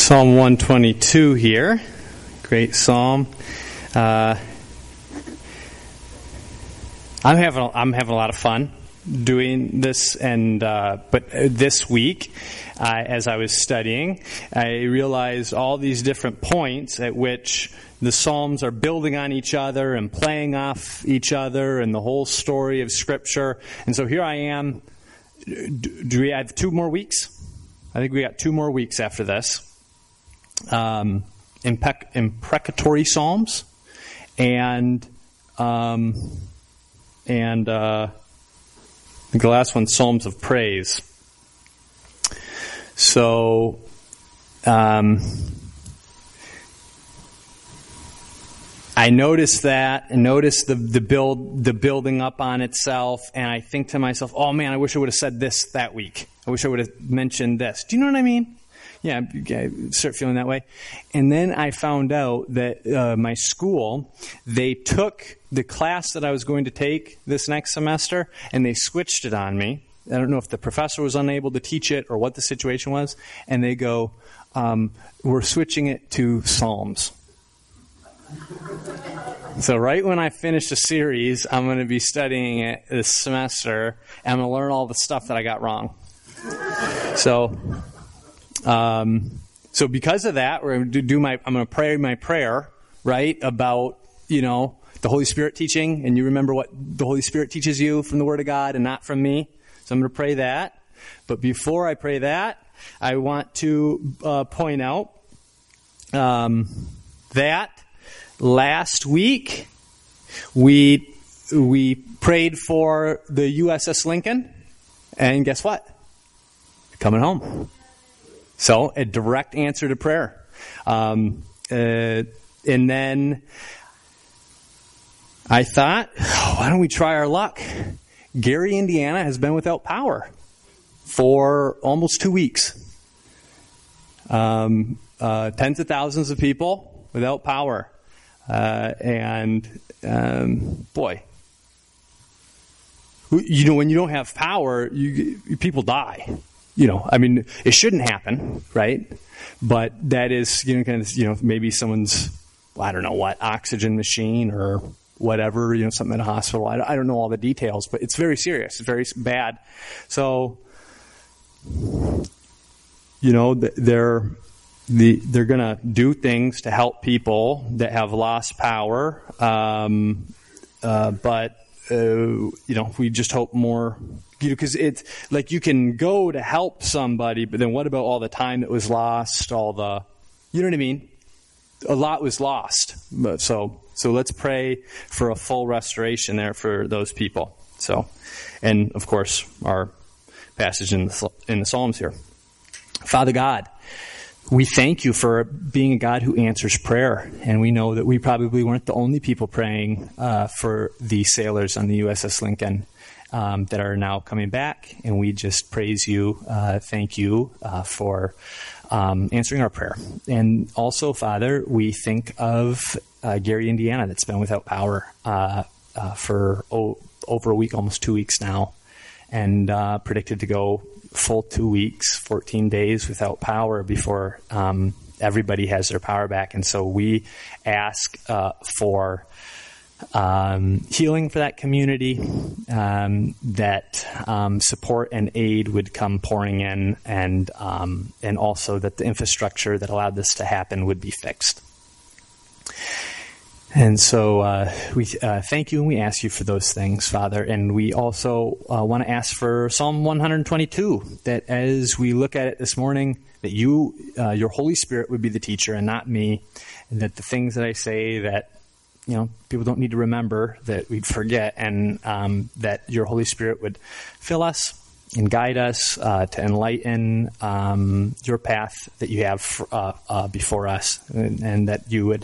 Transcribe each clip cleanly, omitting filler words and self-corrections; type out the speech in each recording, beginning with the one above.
Psalm 122 here. Great psalm. I'm having a lot of fun doing this, but this week, as I was studying, I realized all these different points at which the Psalms are building on each other and playing off each other and the whole story of Scripture. And so here I am. Do we have 2 more weeks? I think we got 2 more weeks after this. Imprecatory Psalms and I think the last one, Psalms of Praise. So, I noticed that, and noticed the building up on itself, and I think to myself, oh man, I wish I would have said this that week. I wish I would have mentioned this. Do you know what I mean? Yeah, I start feeling that way. And then I found out that my school, they took the class that I was going to take this next semester, and they switched it on me. I don't know if the professor was unable to teach it or what the situation was. And they go, we're switching it to Psalms. So right when I finish the series, I'm going to be studying it this semester, and I'm going to learn all the stuff that I got wrong. So because of that, we're going to I'm going to pray my prayer, right, about, the Holy Spirit teaching, and you remember what the Holy Spirit teaches you from the Word of God and not from me. So I'm going to pray that. But before I pray that, I want to point out that last week we prayed for the USS Lincoln, and guess what? Coming home. So, a direct answer to prayer. And then I thought, why don't we try our luck? Gary, Indiana has been without power for almost 2 weeks. Tens of thousands of people without power. Boy, when you don't have power, people die. It shouldn't happen, right? But that is, maybe someone's, I don't know what, oxygen machine or whatever, something in a hospital. I don't know all the details, but it's very serious. It's very bad. So, they're going to do things to help people that have lost power. But we just hope more, because it's like you can go to help somebody, but then what about all the time that was lost, all the, you know what I mean? A lot was lost. So let's pray for a full restoration there for those people. So, and of course, our passage in the Psalms here. Father God, we thank you for being a God who answers prayer, and we know that we probably weren't the only people praying for the sailors on the USS Lincoln that are now coming back, and we just praise you, thank you for answering our prayer. And also, Father, we think of Gary, Indiana, that's been without power for over a week, almost 2 weeks now, and predicted to go full 2 weeks, 14 days without power before everybody has their power back. And so we ask for healing for that community, that support and aid would come pouring in, and also that the infrastructure that allowed this to happen would be fixed. And so we thank you, and we ask you for those things, Father. And we also want to ask for Psalm 122, that as we look at it this morning, that you, your Holy Spirit would be the teacher and not me, and that the things that I say that, people don't need to remember, that we'd forget, and that your Holy Spirit would fill us and guide us to enlighten your path that you have before us, and that you would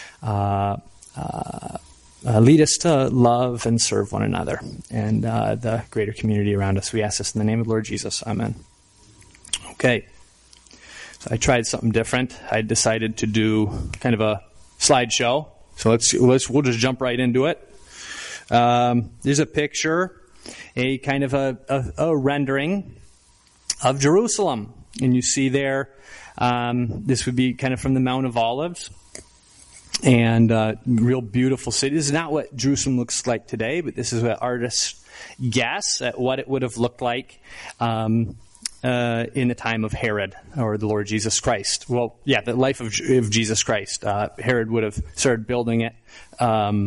lead us to love and serve one another and the greater community around us. We ask this in the name of the Lord Jesus. Amen. Okay. So I tried something different. I decided to do kind of a slideshow. So we'll just jump right into it. There's a picture, a kind of a rendering of Jerusalem. And you see there, this would be kind of from the Mount of Olives. And real beautiful city. This is not what Jerusalem looks like today, but this is what artists guess at what it would have looked like in the time of Herod or the Lord Jesus Christ. Well, yeah, the life of Jesus Christ. Herod would have started building it, I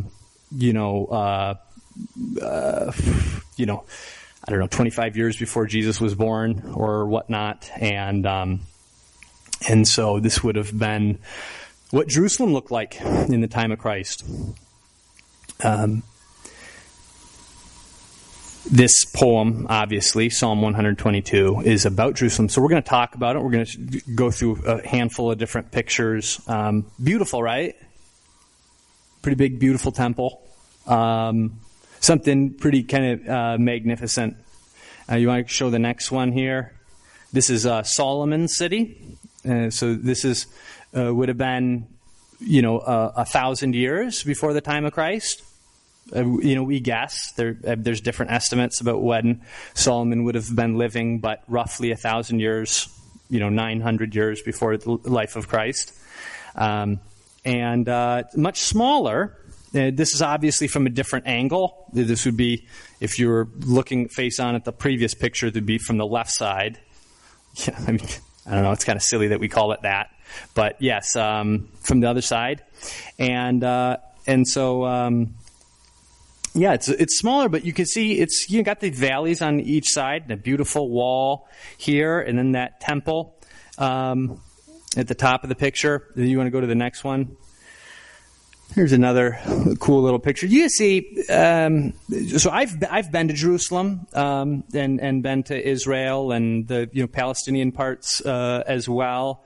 don't know, 25 years before Jesus was born or whatnot. And so this would have been what Jerusalem looked like in the time of Christ. This poem, obviously, Psalm 122, is about Jerusalem. So we're going to talk about it. We're going to go through a handful of different pictures. Beautiful, right? Pretty big, beautiful temple. Something pretty kind of magnificent. You want to show the next one here? This is Solomon's city. So this is would have been, 1,000 years before the time of Christ. We guess there's different estimates about when Solomon would have been living, but roughly 1,000 years, 900 years before the life of Christ, and much smaller. This is obviously from a different angle. This would be, if you were looking face on at the previous picture, it'd be from the left side. Yeah, I don't know. It's kind of silly that we call it that, but yes, from the other side, and so. Yeah, it's smaller, but you can see you got the valleys on each side, and a beautiful wall here, and then that temple at the top of the picture. You want to go to the next one? Here's another cool little picture. You see, so I've been to Jerusalem and been to Israel and the Palestinian parts as well.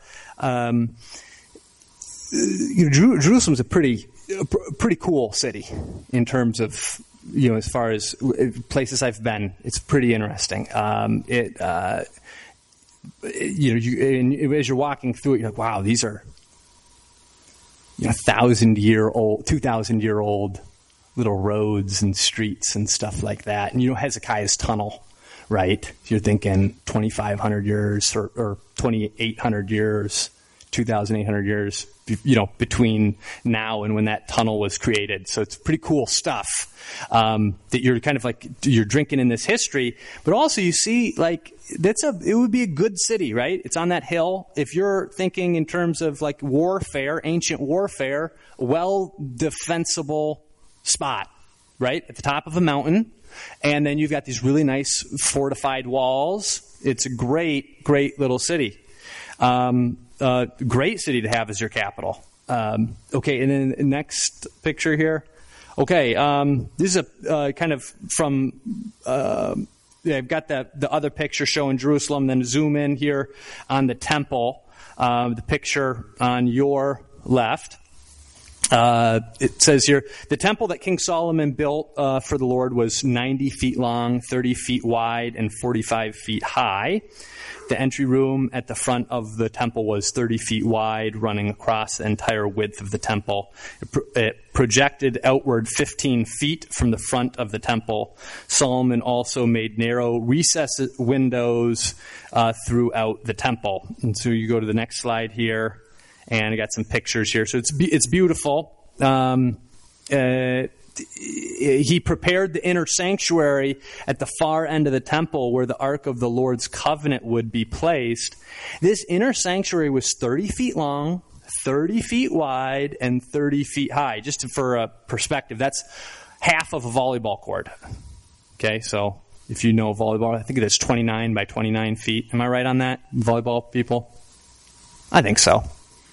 Jerusalem's a pretty cool city in terms of, as far as places I've been. It's pretty interesting. As you're walking through it, you're like, wow, these are 1,000-year-old, 2,000-year-old little roads and streets and stuff like that. And Hezekiah's tunnel, right? You're thinking 2,500 years or 2,800 years, 2,800 years. Between now and when that tunnel was created. So it's pretty cool stuff that you're kind of like, you're drinking in this history, but also you see it would be a good city, right? It's on that hill. If you're thinking in terms of like warfare, ancient warfare, well defensible spot, right? At the top of a mountain. And then you've got these really nice fortified walls. It's a great, great little city. Great city to have as your capital. Okay, and then the next picture here. Okay, this is a kind of from. I've got the other picture showing Jerusalem. Then zoom in here on the temple. The picture on your left. It says here, the temple that King Solomon built for the Lord was 90 feet long, 30 feet wide, and 45 feet high. The entry room at the front of the temple was 30 feet wide, running across the entire width of the temple. It projected outward 15 feet from the front of the temple. Solomon also made narrow recess windows throughout the temple. And so you go to the next slide here, and I got some pictures here. So it's beautiful. He prepared the inner sanctuary at the far end of the temple where the Ark of the Lord's covenant would be placed. This inner sanctuary was 30 feet long, 30 feet wide, and 30 feet high. Just for a perspective, that's half of a volleyball court. Okay, so if you know volleyball, I think it is 29 by 29 feet. Am I right on that, volleyball people? I think so.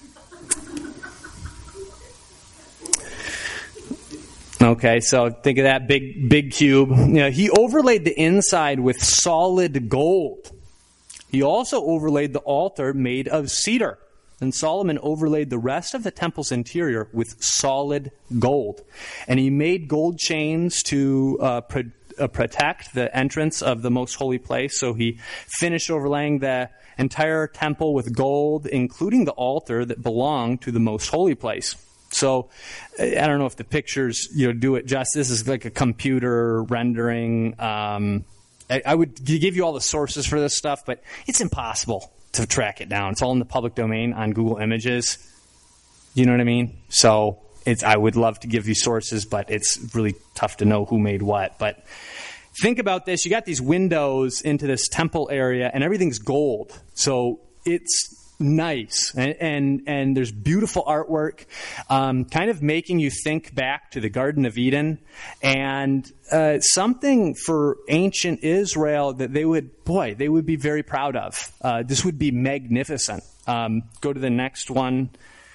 Okay, so think of that big cube. He overlaid the inside with solid gold. He also overlaid the altar made of cedar. And Solomon overlaid the rest of the temple's interior with solid gold. And he made gold chains to protect the entrance of the most holy place. So he finished overlaying the entire temple with gold, including the altar that belonged to the most holy place. So I don't know if the pictures do it justice. This is like a computer rendering. I would give you all the sources for this stuff, but it's impossible to track it down. It's all in the public domain on Google Images. You know what I mean? So I would love to give you sources, but it's really tough to know who made what. But think about this. You got these windows into this temple area, and everything's gold. So it's nice. And there's beautiful artwork, kind of making you think back to the Garden of Eden. And something for ancient Israel that they would be very proud of. This would be magnificent. Go to the next one.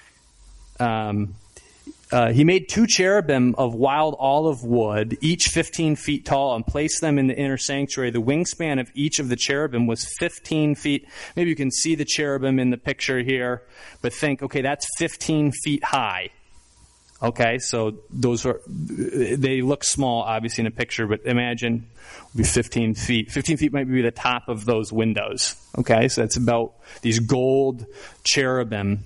He made 2 cherubim of wild olive wood, each 15 feet tall, and placed them in the inner sanctuary. The wingspan of each of the cherubim was 15 feet. Maybe you can see the cherubim in the picture here, but think, okay, that's 15 feet high. Okay, so they look small, obviously, in a picture, but imagine it would be 15 feet. 15 feet might be the top of those windows. Okay, so that's about these gold cherubim.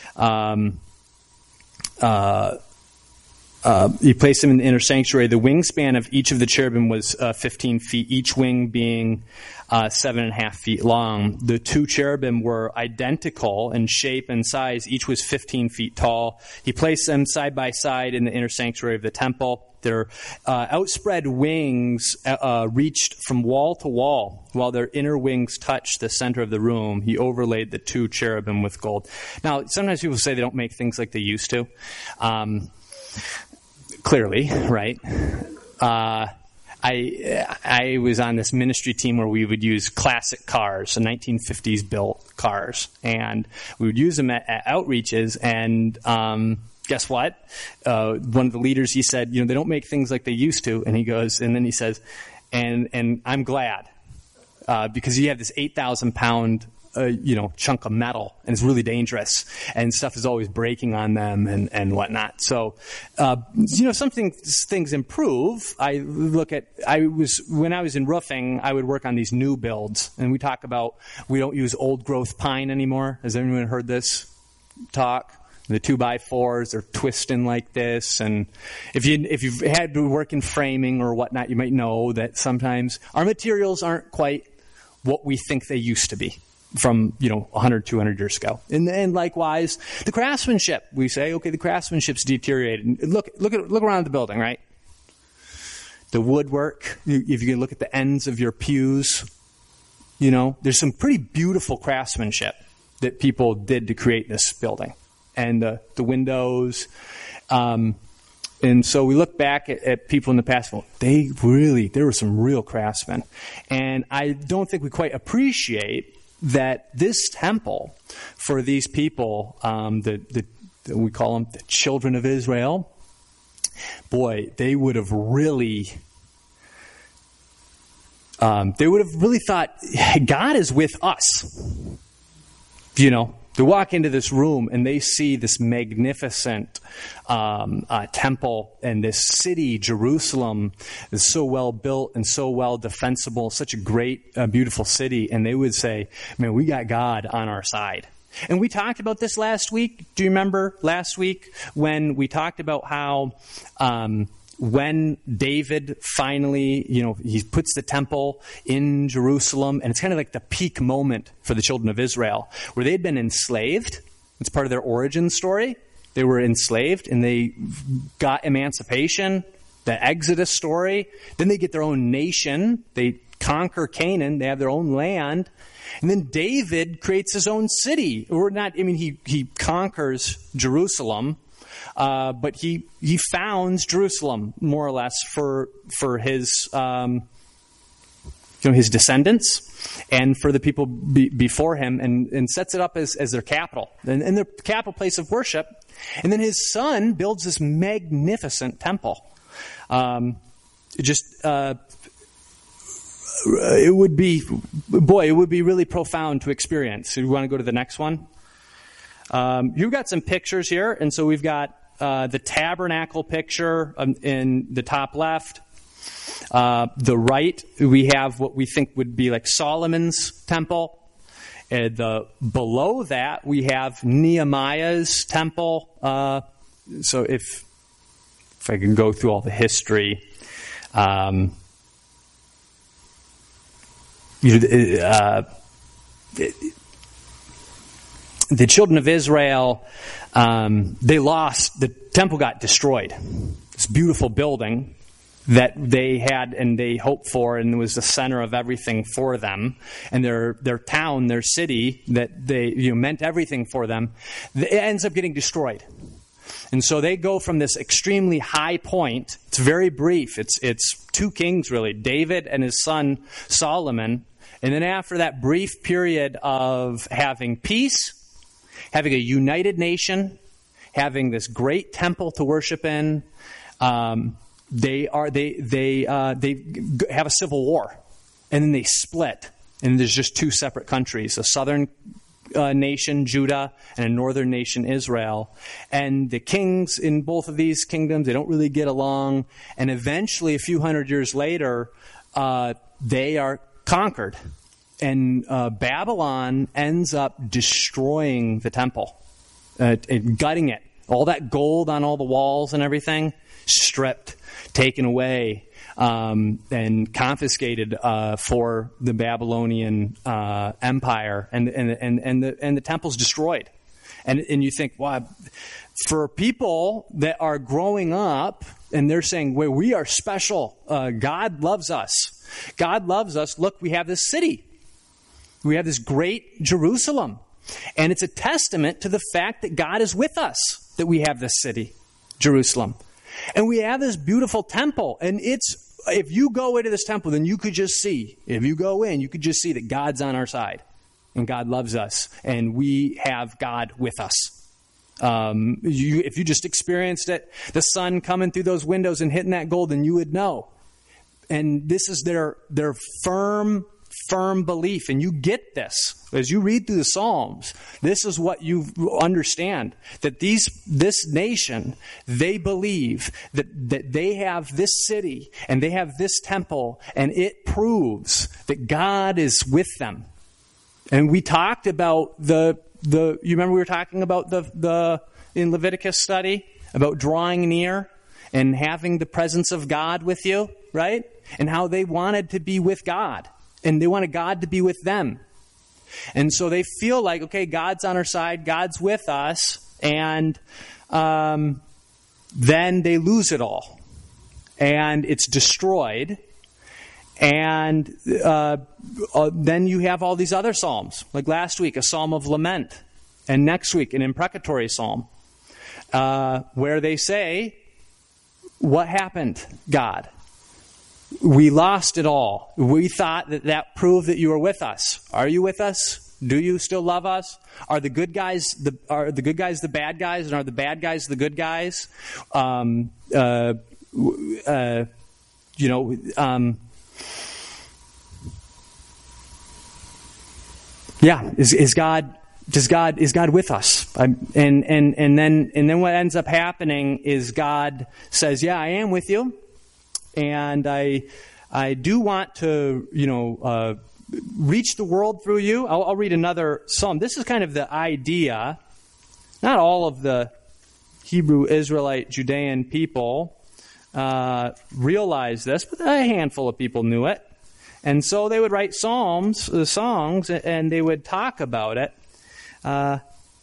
He placed them in the inner sanctuary. The wingspan of each of the cherubim was 15 feet, each wing being 7.5 feet long. The 2 cherubim were identical in shape and size. Each was 15 feet tall. He placed them side by side in the inner sanctuary of the temple. Their outspread wings reached from wall to wall, while their inner wings touched the center of the room. He overlaid the 2 cherubim with gold. Now, sometimes people say they don't make things like they used to. Clearly, right? I was on this ministry team where we would use classic cars, the 1950s built cars, and we would use them at outreaches. And guess what? One of the leaders, he said, they don't make things like they used to. And then he says, and I'm glad because you have this 8,000 pound chunk of metal, and it's really dangerous, and stuff is always breaking on them and whatnot. So, some things improve. When I was in roofing, I would work on these new builds, and we talk about we don't use old growth pine anymore. Has anyone heard this talk? The 2x4s are twisting like this, and if you've had to work in framing or whatnot, you might know that sometimes our materials aren't quite what we think they used to be from 100, 200 years ago. And likewise, the craftsmanship. We say, okay, the craftsmanship's deteriorated. Look around the building, right? The woodwork. If you can look at the ends of your pews, there's some pretty beautiful craftsmanship that people did to create this building, and the windows. And so we look back at people in the past. Well, there were some real craftsmen, and I don't think we quite appreciate that this temple for these people, we call them the children of Israel. Boy, they would have really thought God is with us. They walk into this room and they see this magnificent temple, and this city, Jerusalem, is so well built and so well defensible, such a great, beautiful city. And they would say, man, we got God on our side. And we talked about this last week. Do you remember last week when we talked about how when David finally, he puts the temple in Jerusalem, and it's kind of like the peak moment for the children of Israel, where they'd been enslaved. It's part of their origin story. They were enslaved, and they got emancipation, the Exodus story. Then they get their own nation. They conquer Canaan. They have their own land. And then David creates his own city. He conquers Jerusalem. But he founds Jerusalem more or less for his his descendants and for the people before him, and sets it up as their capital and their capital place of worship. And then his son builds this magnificent temple. It would be really profound to experience. So you want to go to the next one? You've got some pictures here, and so we've got the tabernacle picture in the top left. The right, we have what we think would be like Solomon's temple. Below that, we have Nehemiah's temple. So if I can go through all the history. the children of Israel, they lost, the temple got destroyed. This beautiful building that they had and they hoped for, and it was the center of everything for them, and their town, their city that they meant everything for them, it ends up getting destroyed. And so they go from this extremely high point. It's very brief. It's 2 kings really, David and his son Solomon. And then after that brief period of having peace, having a united nation, having this great temple to worship in, they have a civil war, and then they split, and there's just 2 separate countries: a southern nation, Judah, and a northern nation, Israel. And the kings in both of these kingdoms, they don't really get along, and eventually, a few hundred years later, they are conquered, and Babylon ends up destroying the temple, and gutting it. All that gold on all the walls and everything, stripped, taken away, and confiscated for the Babylonian Empire, and the temple's destroyed. And you think, wow, for people that are growing up and they're saying, well, we are special. God loves us. God loves us. Look, we have this city. We have this great Jerusalem. And it's a testament to the fact that God is with us, that we have this city, Jerusalem. And we have this beautiful temple. And if you go into this temple, then you could just see, if you go in, you could just see that God's on our side. And God loves us. And we have God with us. If you just experienced it, the sun coming through those windows and hitting that gold, then you would know. And this is their firm belief. And you get this as you read through the Psalms. This is what you understand, that this nation, they believe that they have this city and they have this temple, and it proves that God is with them. And we talked about you remember we were talking about the in Leviticus study about drawing near and having the presence of God with you, right? And how they wanted to be with God. And they wanted God to be with them. And so they feel like, okay, God's on our side, God's with us, and then they lose it all. And it's destroyed. And then you have all these other psalms. Like last week, a psalm of lament. And next week, an imprecatory psalm. Where they say, what happened, God? We lost it all. We thought that proved that you were with us. Are you with us? Do you still love us? Are the good guys the bad guys, and are the bad guys the good guys? Yeah, is God with us? And then what ends up happening is God says, yeah, I am with you. And I do want to, reach the world through you. I'll read another psalm. This is kind of the idea. Not all of the Hebrew, Israelite, Judean people realized this, but a handful of people knew it. And so they would write songs, and they would talk about it. But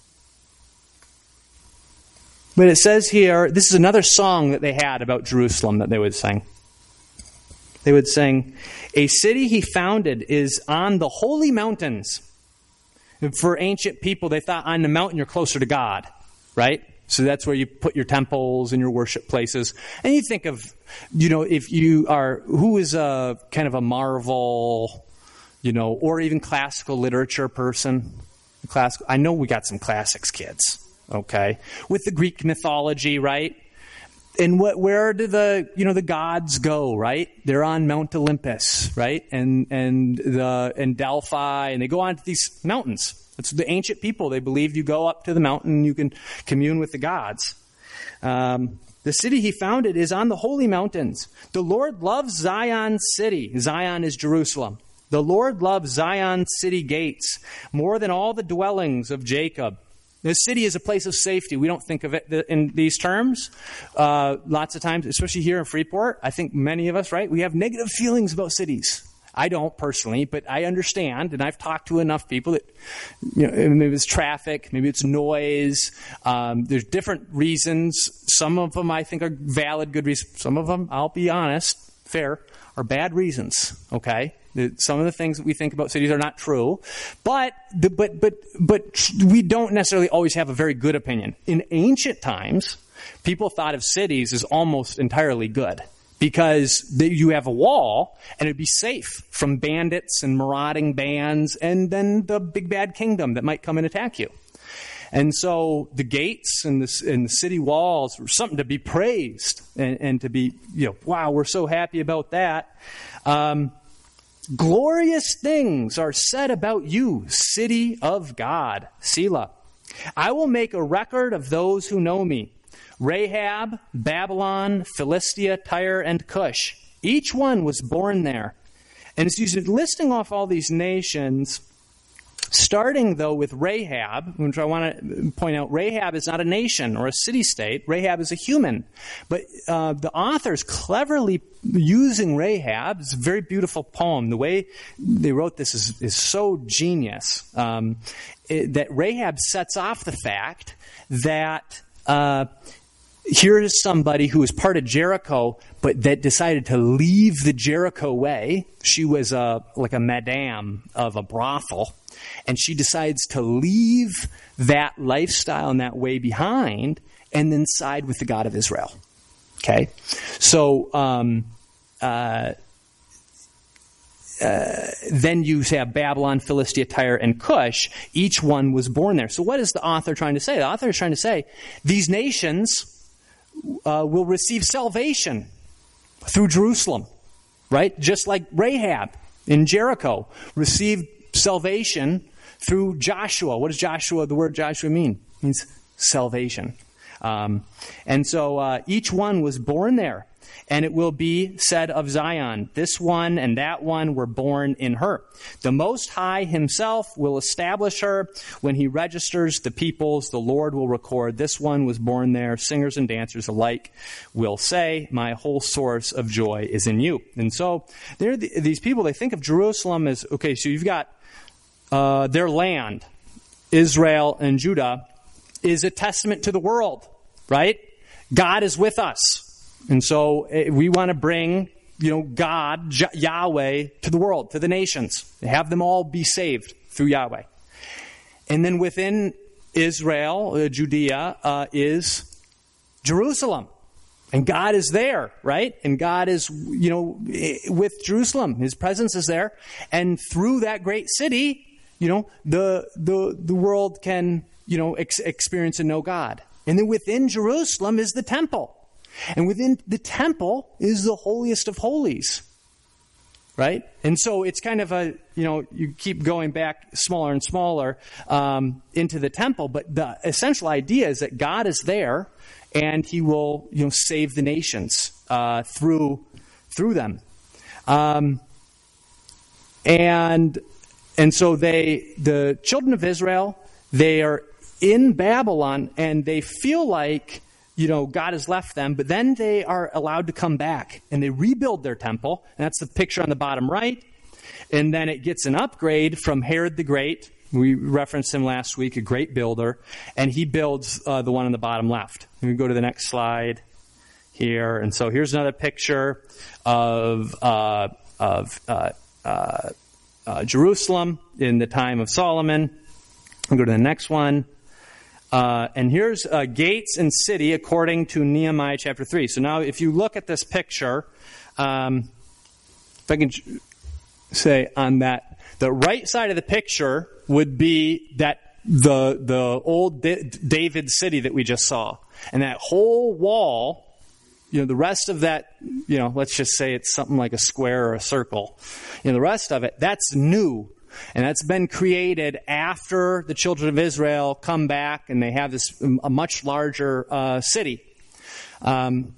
it says here, this is another song that they had about Jerusalem that they would sing. They would sing, a city he founded is on the holy mountains. And for ancient people, they thought on the mountain you're closer to God, right? So that's where you put your temples and your worship places. And you think of, if you are, who is a kind of a Marvel, or even classical literature person? I know we got some classics kids, okay? With the Greek mythology, right? And where do the gods go, right? They're on Mount Olympus, right? And Delphi, and they go on to these mountains. That's the ancient people. They believed you go up to the mountain and you can commune with the gods. The city he founded is on the holy mountains. The Lord loves Zion's city. Zion is Jerusalem. The Lord loves Zion's city gates more than all the dwellings of Jacob. This city is a place of safety. We don't think of it in these terms. Lots of times, especially here in Freeport, I think many of us, right, we have negative feelings about cities. I don't personally, but I understand, and I've talked to enough people that, maybe it's traffic, maybe it's noise. There's different reasons. Some of them I think are valid, good reasons. Some of them, I'll be honest, fair, are bad reasons. Okay, some of the things that we think about cities are not true, but we don't necessarily always have a very good opinion. In ancient times, people thought of cities as almost entirely good, because you have a wall and it'd be safe from bandits and marauding bands and then the big bad kingdom that might come and attack you. And so the gates and the city walls were something to be praised and to be, wow, we're so happy about that. Glorious things are said about you, city of God, Selah. I will make a record of those who know me. Rahab, Babylon, Philistia, Tyre, and Cush. Each one was born there. And it's listing off all these nations, starting, though, with Rahab, which I want to point out, Rahab is not a nation or a city-state. Rahab is a human. But the author's cleverly using Rahab. It's a very beautiful poem. The way they wrote this is so genius. That Rahab sets off the fact that here is somebody who was part of Jericho, but that decided to leave the Jericho way. She was like a madame of a brothel, and she decides to leave that lifestyle and that way behind and then side with the God of Israel. Okay? So then you have Babylon, Philistia, Tyre, and Cush. Each one was born there. So what is the author trying to say? The author is trying to say these nations will receive salvation through Jerusalem, right? Just like Rahab in Jericho received salvation through Joshua. What does the word Joshua mean? It means salvation. And so each one was born there. And it will be said of Zion, this one and that one were born in her. The Most High himself will establish her. When he registers the peoples, the Lord will record, this one was born there. Singers and dancers alike will say, my whole source of joy is in you. And so these people, they think of Jerusalem as, okay, so you've got their land, Israel and Judah, is a testament to the world, right? God is with us. And so we want to bring, God, Yahweh, to the world, to the nations. Have them all be saved through Yahweh. And then within Israel, Judea, is Jerusalem. And God is there, right? And God is, with Jerusalem. His presence is there. And through that great city, the world can, experience and know God. And then within Jerusalem is the temple. And within the temple is the holiest of holies, right? And so it's kind of you keep going back smaller and smaller into the temple, but the essential idea is that God is there and he will, save the nations through them. And so the children of Israel, they are in Babylon and they feel like, God has left them, but then they are allowed to come back and they rebuild their temple. And that's the picture on the bottom right. And then it gets an upgrade from Herod the Great. We referenced him last week, a great builder. And he builds the one on the bottom left. And we go to the next slide here. And so here's another picture of Jerusalem in the time of Solomon. We'll go to the next one. And here's gates and city according to Nehemiah chapter 3. So now if you look at this picture, if I can say on that, the right side of the picture would be that the old David city that we just saw. And that whole wall, the rest of that, let's just say it's something like a square or a circle. The rest of it, that's new. And that's been created after the children of Israel come back and they have a much larger city. And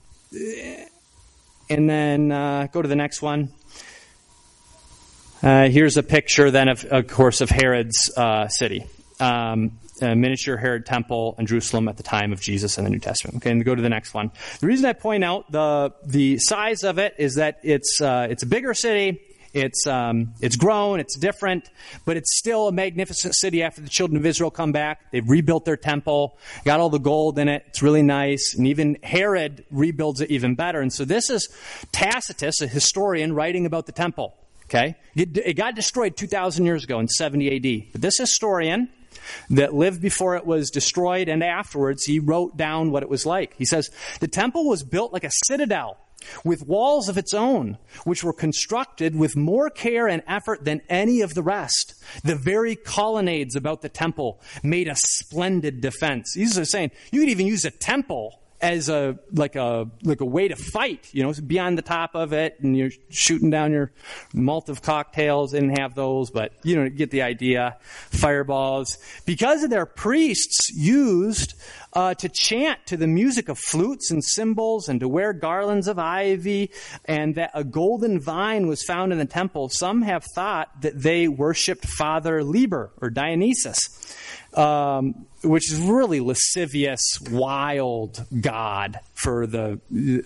then go to the next one. Here's a picture then of course, of Herod's city. A miniature Herod temple in Jerusalem at the time of Jesus in the New Testament. Okay, and go to the next one. The reason I point out the size of it is that it's a bigger city. It's grown, it's different, but it's still a magnificent city after the children of Israel come back. They've rebuilt their temple, got all the gold in it. It's really nice. And even Herod rebuilds it even better. And so this is Tacitus, a historian, writing about the temple. Okay? It got destroyed 2,000 years ago in 70 AD. But this historian that lived before it was destroyed and afterwards, he wrote down what it was like. He says, the temple was built like a citadel with walls of its own, which were constructed with more care and effort than any of the rest. The very colonnades about the temple made a splendid defense. He's saying you could even use a temple as a way to fight, be on the top of it and you're shooting down your Molotov cocktails. They didn't have those, but get the idea. Fireballs. Because of their priests used to chant to the music of flutes and cymbals and to wear garlands of ivy, and that a golden vine was found in the temple, some have thought that they worshipped Father Liber or Dionysus. Which is really lascivious, wild god for the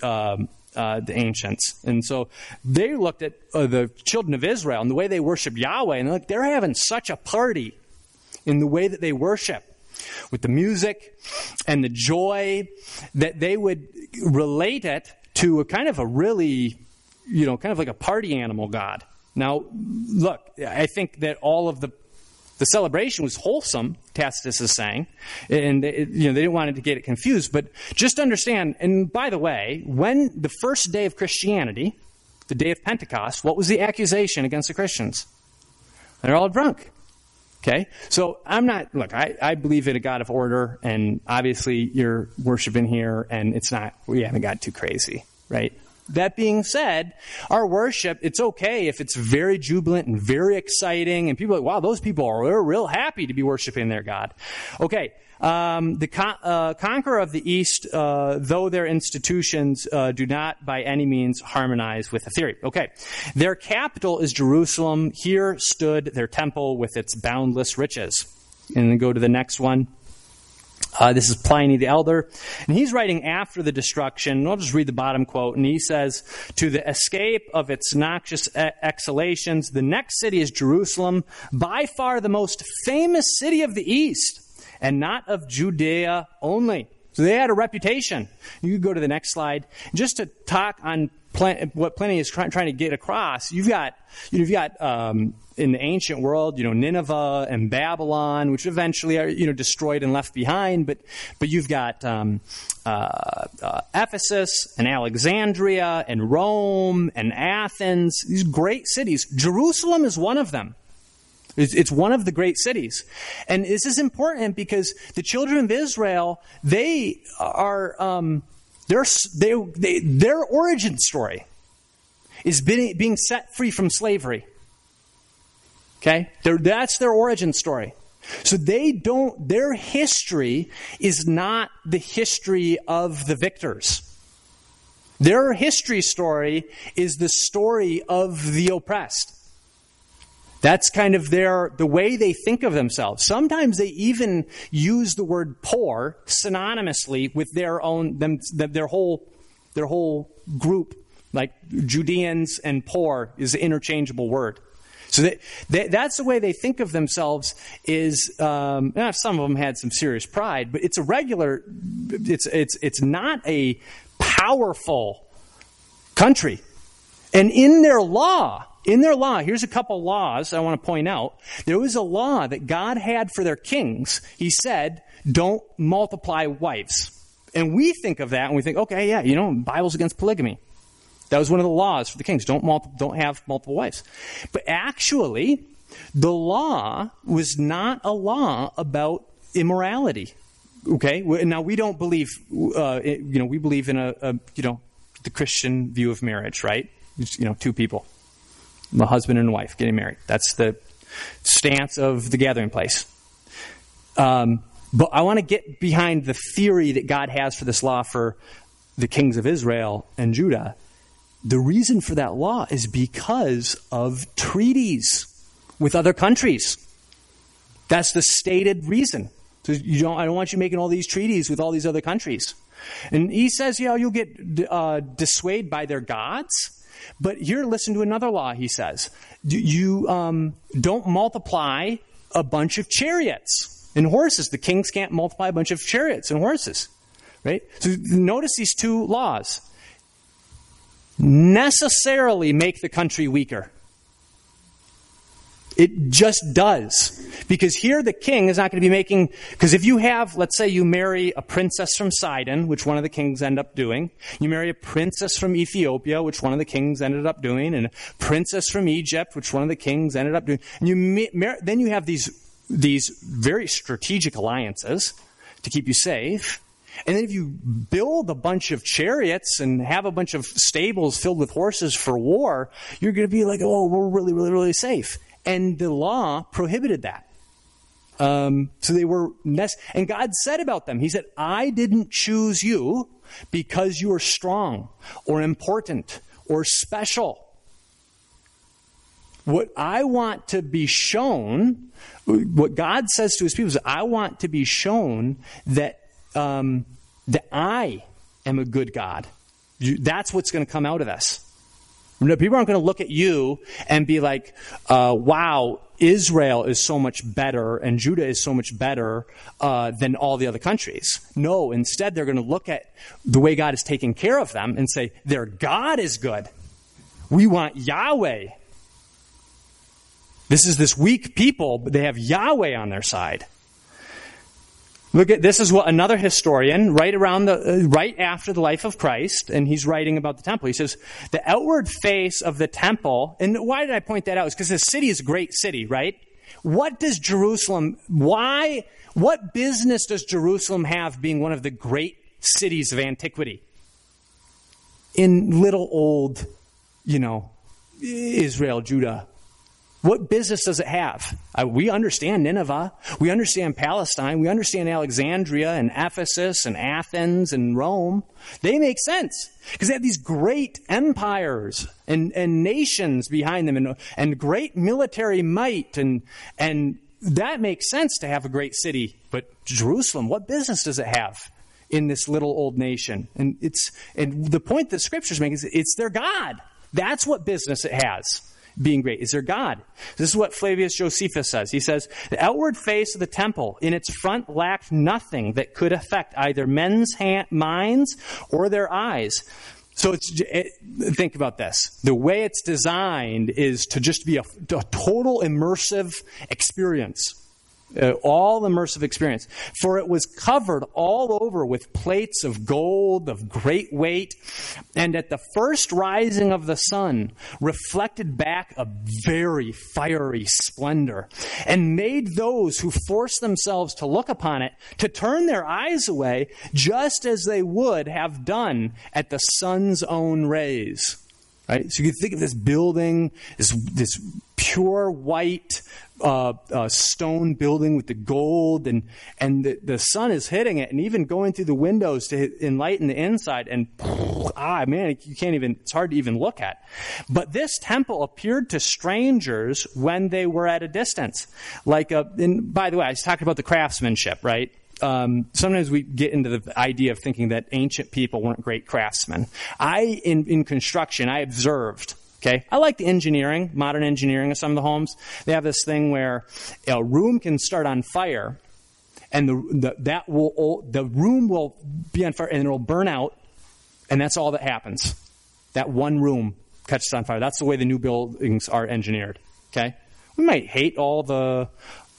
ancients. And so they looked at the children of Israel and the way they worship Yahweh, and they're having such a party in the way that they worship, with the music and the joy, that they would relate it to a kind of a really, kind of like a party animal god. Now, look, I think that all of the celebration was wholesome, Tacitus is saying, and they didn't want to get it confused. But just understand, and by the way, when the first day of Christianity, the day of Pentecost, what was the accusation against the Christians? They're all drunk. Okay? So I believe in a God of order, and obviously you're worshiping here, and we haven't got too crazy, right? That being said, our worship, it's okay if it's very jubilant and very exciting, and people are like, wow, those people are real happy to be worshiping their God. Okay, the conqueror of the East, though their institutions do not by any means harmonize with the theory. Okay, their capital is Jerusalem. Here stood their temple with its boundless riches. And then go to the next one. This is Pliny the Elder, and he's writing after the destruction. I'll just read the bottom quote, and he says, to the escape of its noxious exhalations, the next city is Jerusalem, by far the most famous city of the East, and not of Judea only. So they had a reputation. You could go to the next slide. Just to talk on what Pliny is trying to get across, you've got in the ancient world, Nineveh and Babylon, which eventually are, destroyed and left behind. But you've got Ephesus and Alexandria and Rome and Athens, these great cities. Jerusalem is one of them. It's one of the great cities. And this is important because the children of Israel, they are, their origin story is being set free from slavery. Okay? That's their origin story. So their history is not the history of the victors. Their history story is the story of the oppressed. That's kind of the way they think of themselves. Sometimes they even use the word poor synonymously with their whole group. Like Judeans and poor is an interchangeable word. So that's the way they think of themselves. Is some of them had some serious pride, but it's a regular. It's not a powerful country, and in their law, here's a couple laws I want to point out. There was a law that God had for their kings. He said, "Don't multiply wives," and we think of that and we think, okay, yeah, the Bible's against polygamy. That was one of the laws for the kings. Don't have multiple wives. But actually, the law was not a law about immorality. Okay? Now, we don't believe, we believe in the Christian view of marriage, right? Two people, a husband and a wife getting married. That's the stance of the Gathering Place. But I want to get behind the theory that God has for this law for the kings of Israel and Judah. The reason for that law is because of treaties with other countries. That's the stated reason. So I don't want you making all these treaties with all these other countries. And he says, you'll get dissuaded by their gods. But here, listen to another law, he says. You don't multiply a bunch of chariots and horses. The kings can't multiply a bunch of chariots and horses. Right? So notice these two laws. Necessarily make the country weaker. It just does. Because here the king is not going to be making... Because if you have, let's say you marry a princess from Sidon, which one of the kings end up doing. You marry a princess from Ethiopia, which one of the kings ended up doing. And a princess from Egypt, which one of the kings ended up doing. And then you have these very strategic alliances to keep you safe. And then if you build a bunch of chariots and have a bunch of stables filled with horses for war, you're going to be like, oh, we're really, really, really safe. And the law prohibited that. So they were, and God said about them, he said, I didn't choose you because you are strong or important or special. What I want to be shown, what God says to his people is, I want to be shown that I am a good God. That's what's going to come out of this. People aren't going to look at you and be like, wow, Israel is so much better and Judah is so much better than all the other countries. No, instead they're going to look at the way God is taking care of them and say, their God is good. We want Yahweh. This is this weak people, but they have Yahweh on their side. Look at this is what another historian right after the life of Christ, and he's writing about the temple. He says the outward face of the temple, and why did I point that out? Is because the city is a great city, right? What business does Jerusalem have being one of the great cities of antiquity? In little old, Israel, Judah. What business does it have? We understand Nineveh. We understand Palestine. We understand Alexandria and Ephesus and Athens and Rome. They make sense because they have these great empires and nations behind them and great military might. And that makes sense to have a great city. But Jerusalem, what business does it have in this little old nation? And the point that Scripture's making is it's their God. That's what business it has. Being great is their God. This is what Flavius Josephus says. He says, the outward face of the temple in its front lacked nothing that could affect either men's minds or their eyes. So think about this. The way it's designed is to just be a total immersive experience. All immersive experience. For it was covered all over with plates of gold of great weight, and at the first rising of the sun reflected back a very fiery splendor, and made those who forced themselves to look upon it to turn their eyes away, just as they would have done at the sun's own rays. Right? So you can think of this building, this pure white stone building with the gold, and the sun is hitting it, and even going through the windows to enlighten the inside, and you can't even, it's hard to even look at. But this temple appeared to strangers when they were at a distance. By the way, I was talking about the craftsmanship, right? Sometimes we get into the idea of thinking that ancient people weren't great craftsmen. In construction, I observed, okay, I like the engineering, modern engineering of some of the homes. They have this thing where a room can start on fire, and the room will be on fire, and it'll burn out, and that's all that happens. That one room catches on fire. That's the way the new buildings are engineered, okay? We might hate all the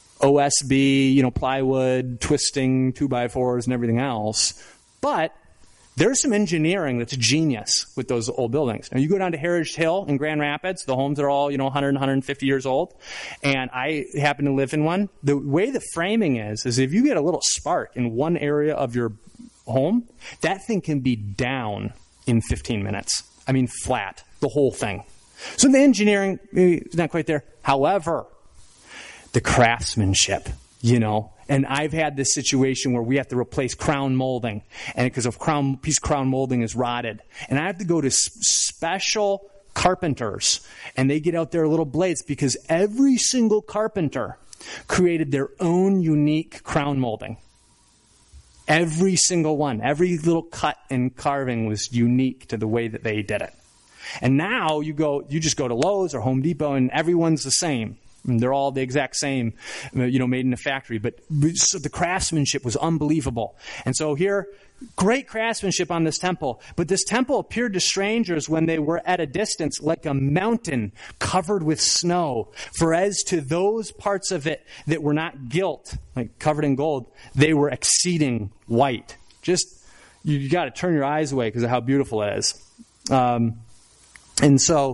OSB, plywood, twisting 2x4s and everything else. But there's some engineering that's genius with those old buildings. Now, you go down to Heritage Hill in Grand Rapids, the homes are all, 100, 150 years old. And I happen to live in one. The way the framing is if you get a little spark in one area of your home, that thing can be down in 15 minutes. I mean, flat, the whole thing. So the engineering is not quite there. However, the craftsmanship, and I've had this situation where we have to replace crown molding, and because of crown molding is rotted, and I have to go to special carpenters, and they get out their little blades because every single carpenter created their own unique crown molding. Every single one, every little cut and carving was unique to the way that they did it. And now you just go to Lowe's or Home Depot and everyone's the same. And they're all the exact same, made in a factory. But so the craftsmanship was unbelievable. And so here, great craftsmanship on this temple. But this temple appeared to strangers when they were at a distance like a mountain covered with snow. For as to those parts of it that were not gilt, like covered in gold, they were exceeding white. Just, you got to turn your eyes away because of how beautiful it is. And so,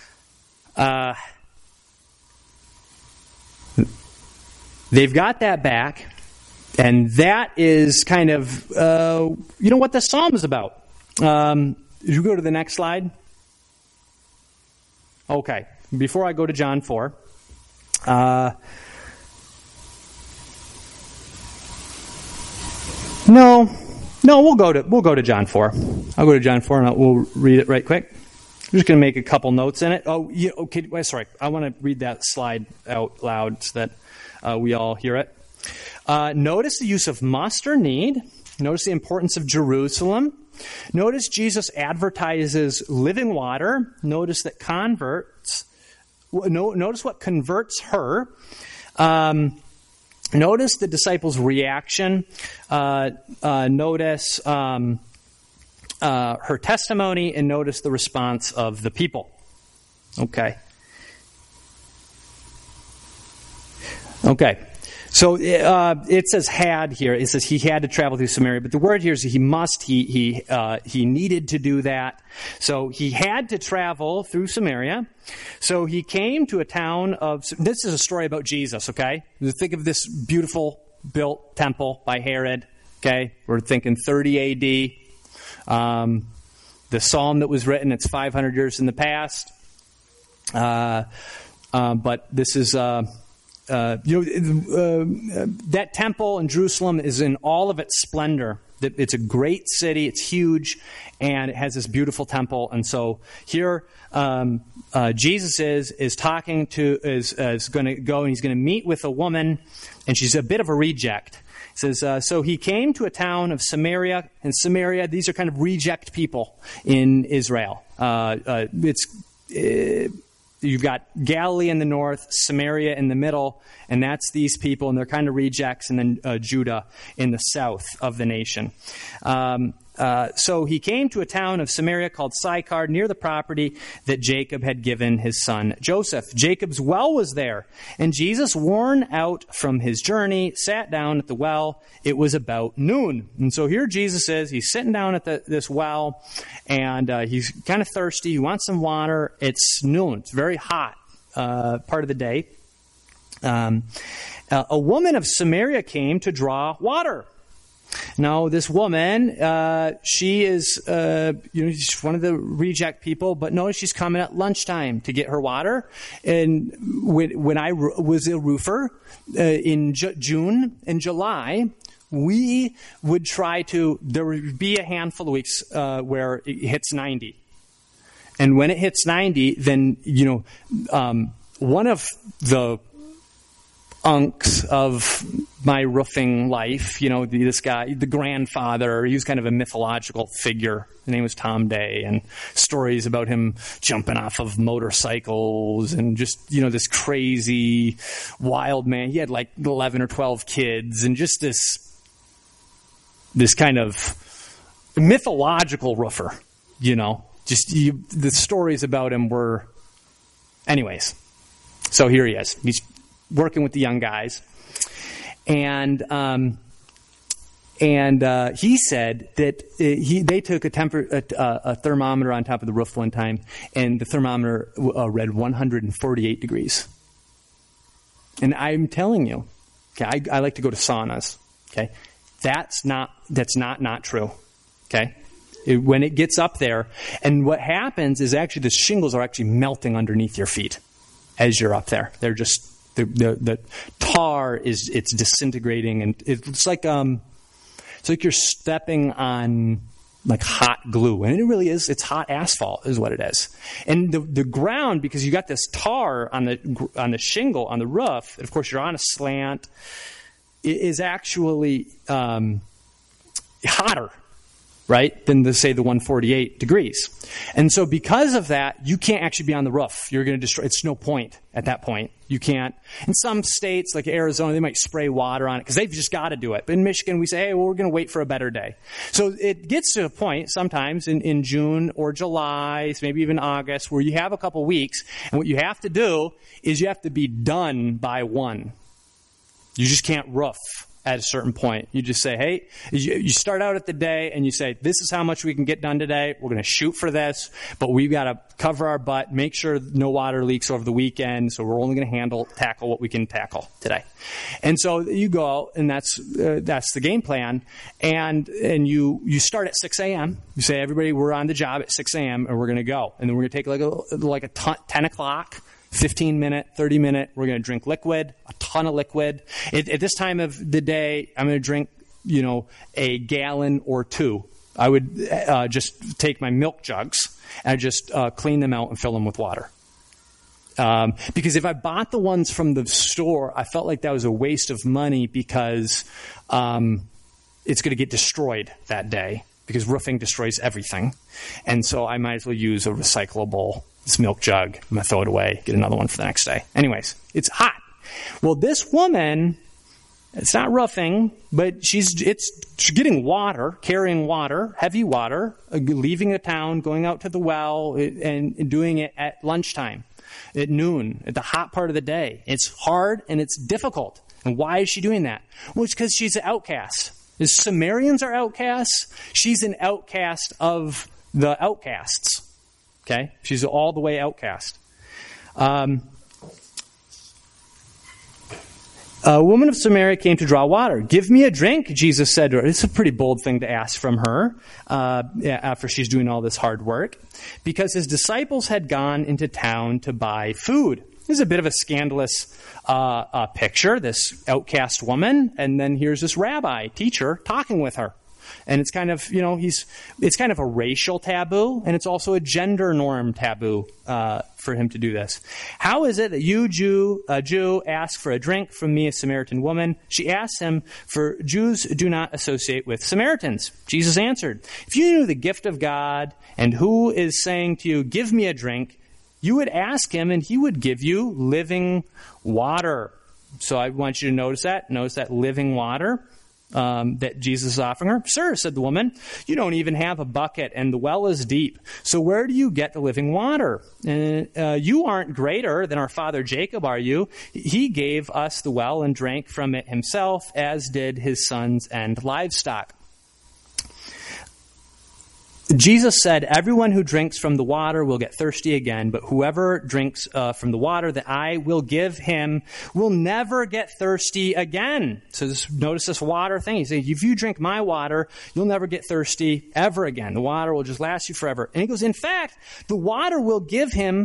they've got that back, and that is kind of, what the psalm is about. You go to the next slide. Okay, before I go to John 4, we'll go to John 4. I'll go to John 4 and we'll read it right quick. I'm just going to make a couple notes in it. Oh, yeah, okay. Sorry, I want to read that slide out loud so that we all hear it. Notice the use of must or need. Notice the importance of Jerusalem. Notice Jesus advertises living water. Notice that notice what converts her. Notice the disciples' reaction. Notice her testimony, and notice the response of the people. Okay. So it says had here. It says he had to travel through Samaria, but the word here is he must. He needed to do that. So he had to travel through Samaria. So he came to a town of. This is a story about Jesus. Okay, think of this beautiful built temple by Herod. Okay, we're thinking 30 A.D. The psalm that was written, it's 500 years in the past. But this is. That temple in Jerusalem is in all of its splendor. It's a great city. It's huge, and it has this beautiful temple. And so here, Jesus is talking to is going to go, and he's going to meet with a woman, and she's a bit of a reject. It says, so he came to a town of Samaria, and Samaria, these are kind of reject people in Israel. You've got Galilee in the north, Samaria in the middle, and that's these people, and they're kind of rejects, and then Judah in the south of the nation. So he came to a town of Samaria called Sychar, near the property that Jacob had given his son Joseph. Jacob's well was there, and Jesus, worn out from his journey, sat down at the well. It was about noon. And so here Jesus is. He's sitting down at this well, and he's kind of thirsty. He wants some water. It's noon. It's very hot part of the day. A woman of Samaria came to draw water. Now, this woman, she is, she's one of the reject people, but notice she's coming at lunchtime to get her water. And when I was a roofer in June and July, we would there would be a handful of weeks where it hits 90. And when it hits 90, then, one of the unks of my roofing life, this guy, the grandfather, he was kind of a mythological figure. His name was Tom Day, and stories about him jumping off of motorcycles and just, this crazy wild man. He had like 11 or 12 kids, and just this kind of mythological roofer, the stories about him were, anyways. So here he is. He's working with the young guys, and he said that they took a thermometer on top of the roof one time, and the thermometer read 148 degrees. And I'm telling you, okay, I like to go to saunas. Okay, that's not true. Okay. When it gets up there, and what happens is actually the shingles are actually melting underneath your feet as you're up there. They're just the tar it's disintegrating, and it's like you're stepping on like hot glue, and it really is. It's hot asphalt, is what it is. And the ground, because you got this tar on the shingle on the roof, and of course you're on a slant, it is actually hotter right, than say the 148 degrees. And so because of that, you can't actually be on the roof. You're going to destroy, it's no point at that point. You can't. In some states, like Arizona, they might spray water on it because they've just got to do it. But in Michigan, we say, hey, well, we're going to wait for a better day. So it gets to a point sometimes in June or July, maybe even August, where you have a couple weeks. And what you have to do is you have to be done by 1. You just can't roof at a certain point. You just say, hey, you start out at the day and you say, this is how much we can get done today. We're going to shoot for this, but we've got to cover our butt, make sure no water leaks over the weekend. So we're only going to tackle what we can tackle today. And so you go out, and that's the game plan. And you start at 6 a.m. You say, everybody, we're on the job at 6 a.m. and we're going to go. And then we're going to take like a 10 o'clock, 15-minute, 30-minute. We're going to drink liquid, a ton of liquid. At this time of the day, I'm going to drink, a gallon or 2. I would just take my milk jugs and just clean them out and fill them with water. Because if I bought the ones from the store, I felt like that was a waste of money because it's going to get destroyed that day because roofing destroys everything. And so I might as well use a recyclable milk jug. I'm going to throw it away, get another one for the next day. Anyways, it's hot. Well, this woman, it's not roofing, but it's getting water, carrying water, heavy water, leaving the town, going out to the well, and doing it at lunchtime, at noon, at the hot part of the day. It's hard and it's difficult. And why is she doing that? Well, it's because she's an outcast. The Samaritans are outcasts. She's an outcast of the outcasts. Okay? She's all the way outcast. A woman of Samaria came to draw water. Give me a drink, Jesus said to her. It's a pretty bold thing to ask from her after she's doing all this hard work, because his disciples had gone into town to buy food. This is a bit of a scandalous picture, this outcast woman, and then here's this rabbi, teacher, talking with her. And it's kind of, it's kind of a racial taboo, and it's also a gender norm taboo for him to do this. How is it that you, a Jew, ask for a drink from me, a Samaritan woman? She asked him, for Jews do not associate with Samaritans. Jesus answered, if you knew the gift of God and who is saying to you, give me a drink, you would ask him and he would give you living water. So I want you to notice that. Notice that living water that Jesus is offering her. Sir, said the woman, you don't even have a bucket and the well is deep. So where do you get the living water? You aren't greater than our father Jacob, are you? He gave us the well and drank from it himself, as did his sons and livestock. Jesus said, everyone who drinks from the water will get thirsty again, but whoever drinks from the water that I will give him will never get thirsty again. So notice this water thing. He says, if you drink my water, you'll never get thirsty ever again. The water will just last you forever. And he goes, in fact, the water will give him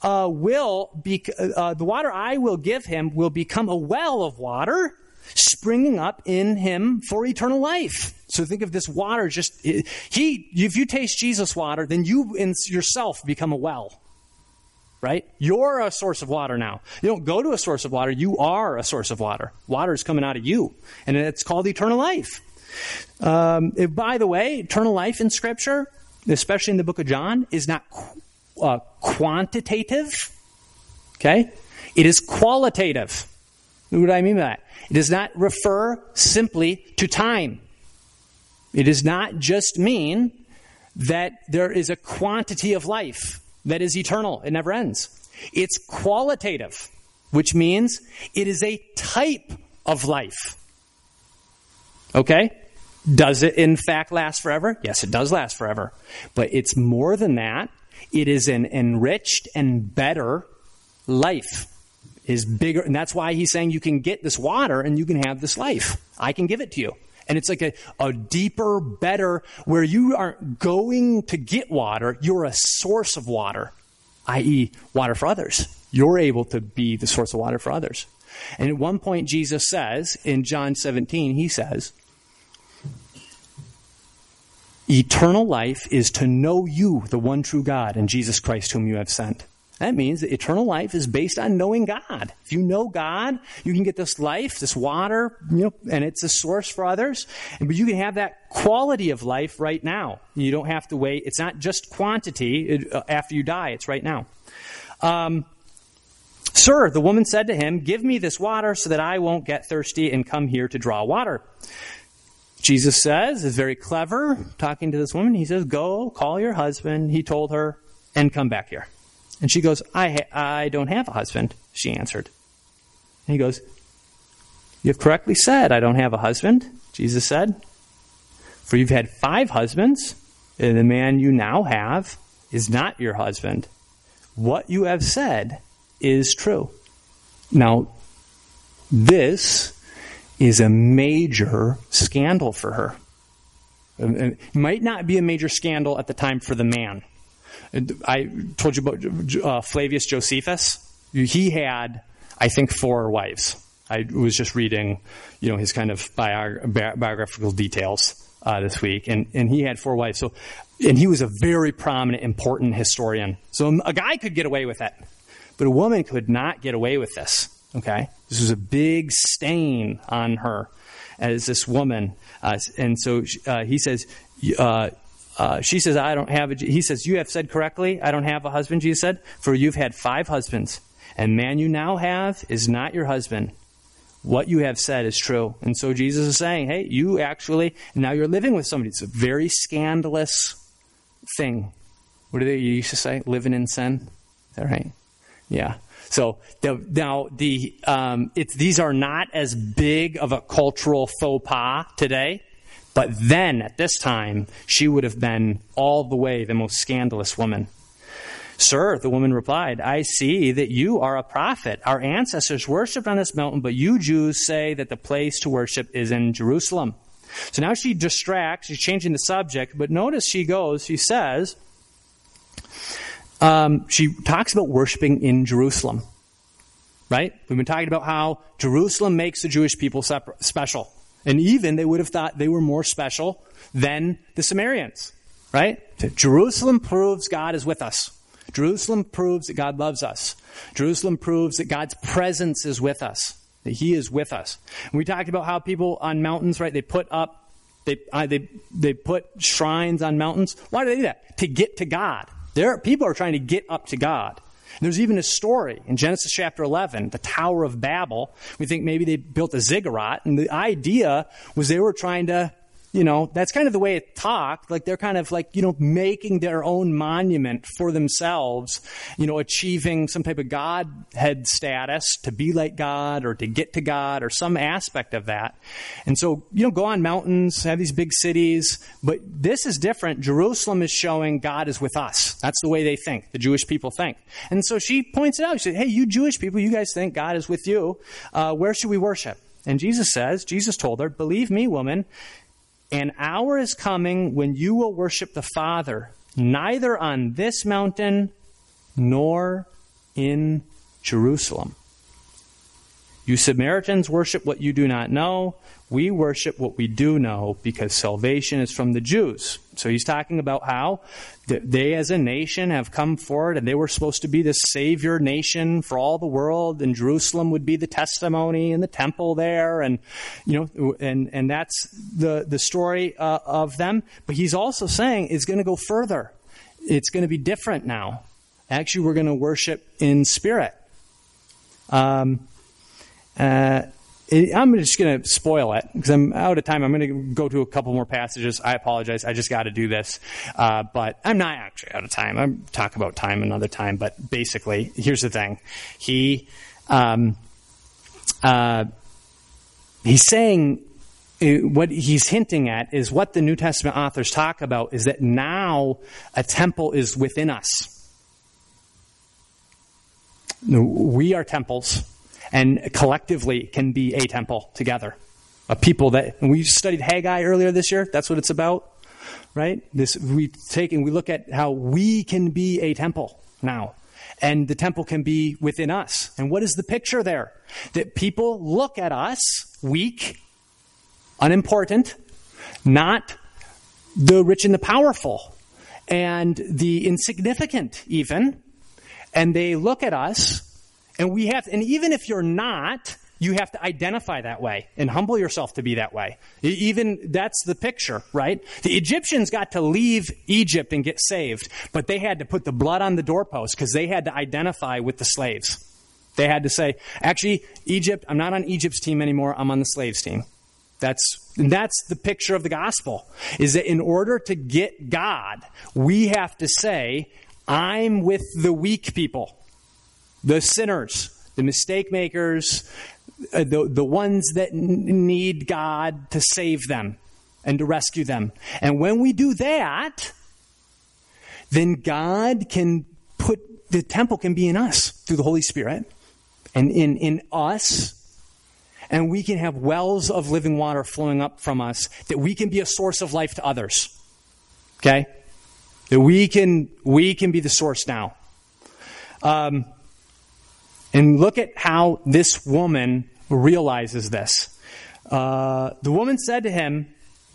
the water I will give him will become a well of water springing up in him for eternal life. So think of this water if you taste Jesus' water, then you in yourself become a well, right? You're a source of water now. You don't go to a source of water. You are a source of water. Water is coming out of you, and it's called eternal life. By the way, eternal life in Scripture, especially in the book of John, is not quantitative, okay? It is qualitative. What do I mean by that? It does not refer simply to time. It does not just mean that there is a quantity of life that is eternal. It never ends. It's qualitative, which means it is a type of life. Okay? Does it in fact last forever? Yes, it does last forever. But it's more than that. It is an enriched and better life. Is bigger, and that's why he's saying you can get this water and you can have this life. I can give it to you. And it's like a deeper, better, where you aren't going to get water, you're a source of water, i.e. water for others. You're able to be the source of water for others. And at one point Jesus says, in John 17, he says, eternal life is to know you, the one true God, and Jesus Christ whom you have sent. That means that eternal life is based on knowing God. If you know God, you can get this life, this water, and it's a source for others. But you can have that quality of life right now. You don't have to wait. It's not just quantity after you die. It's right now. Sir, the woman said to him, give me this water so that I won't get thirsty and come here to draw water. Jesus says, is very clever, talking to this woman. He says, go, call your husband. He told her, and come back here. And she goes, I don't have a husband, she answered. And he goes, you have correctly said, I don't have a husband, Jesus said. For you've had 5 husbands, and the man you now have is not your husband. What you have said is true. Now, this is a major scandal for her. It might not be a major scandal at the time for the man. I told you about Flavius Josephus. He had, I think, 4 wives. I was just reading, his kind of biographical details this week, and he had 4 wives. And he was a very prominent, important historian. So a guy could get away with it, but a woman could not get away with this. Okay, this was a big stain on her as this woman, and so he says. She says, I don't have he says, you have said correctly, I don't have a husband, Jesus said, for you've had 5 husbands, and man you now have is not your husband. What you have said is true. And so Jesus is saying, hey, you actually, now you're living with somebody. It's a very scandalous thing. What do they used to say? Living in sin? Is that right? Yeah. So these are not as big of a cultural faux pas today. But then, at this time, she would have been all the way the most scandalous woman. Sir, the woman replied, I see that you are a prophet. Our ancestors worshipped on this mountain, but you Jews say that the place to worship is in Jerusalem. So now she distracts, she's changing the subject, but notice she says, she talks about worshiping in Jerusalem. Right? We've been talking about how Jerusalem makes the Jewish people special. And even they would have thought they were more special than the Samaritans, right? Jerusalem proves God is with us. Jerusalem proves that God loves us. Jerusalem proves that God's presence is with us, that He is with us. And we talked about how people on mountains, right? They put shrines on mountains. Why do they do that? To get to God. People are trying to get up to God. There's even a story in Genesis chapter 11, the Tower of Babel. We think maybe they built a ziggurat, and the idea was they were trying to, that's kind of the way it talked. Like they're kind of like, making their own monument for themselves, achieving some type of Godhead status to be like God or to get to God or some aspect of that. And so, go on mountains, have these big cities, but this is different. Jerusalem is showing God is with us. That's the way they think, the Jewish people think. And so she points it out. She said, hey, you Jewish people, you guys think God is with you. Where should we worship? And Jesus told her, believe me, woman, an hour is coming when you will worship the Father, neither on this mountain nor in Jerusalem. You Samaritans worship what you do not know. We worship what we do know because salvation is from the Jews. So he's talking about how they as a nation have come forward and they were supposed to be the savior nation for all the world, and Jerusalem would be the testimony and the temple there, and and that's the story of them. But he's also saying it's going to go further. It's going to be different now. Actually, we're going to worship in spirit. I'm just going to spoil it because I'm out of time. I'm going to go to a couple more passages. I apologize. I just got to do this. But I'm not actually out of time. I'm talk about time another time. But basically, here's the thing. He's saying what he's hinting at is what the New Testament authors talk about is that now a temple is within us. We are temples. And collectively can be a temple together. A people that, and we studied Haggai earlier this year. That's what it's about, right? We look at how we can be a temple now. And the temple can be within us. And what is the picture there? That people look at us, weak, unimportant, not the rich and the powerful, and the insignificant even, and they look at us, and even if you're not, you have to identify that way and humble yourself to be that way. Even that's the picture, right? The Egyptians got to leave Egypt and get saved, but they had to put the blood on the doorpost because they had to identify with the slaves. They had to say, actually, Egypt, I'm not on Egypt's team anymore. I'm on the slaves' team. That's the picture of the gospel, is that in order to get God, we have to say, I'm with the weak people, the sinners, the mistake makers, the ones that need God to save them and to rescue them. And when we do that, then God can the temple can be in us through the Holy Spirit and in us. And we can have wells of living water flowing up from us, that we can be a source of life to others. Okay? That we can be the source now. And look at how this woman realizes this. The woman said to him,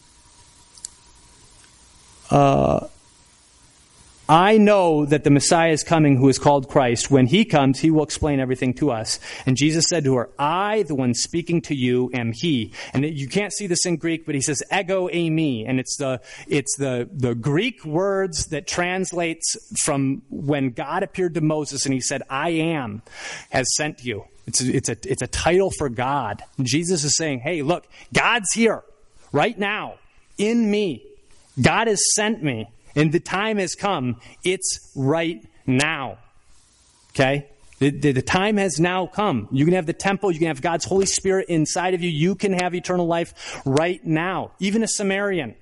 I know that the Messiah is coming, who is called Christ. When he comes, he will explain everything to us. And Jesus said to her, I, the one speaking to you, am he. And you can't see this in Greek, but he says, ego eimi. And it's the Greek words that translates from when God appeared to Moses and he said, I am, has sent you. It's a title for God. And Jesus is saying, hey, look, God's here right now in me. God has sent me. And the time has come. It's right now. Okay? The time has now come. You can have the temple. You can have God's Holy Spirit inside of you. You can have eternal life right now. Even a Samaritan,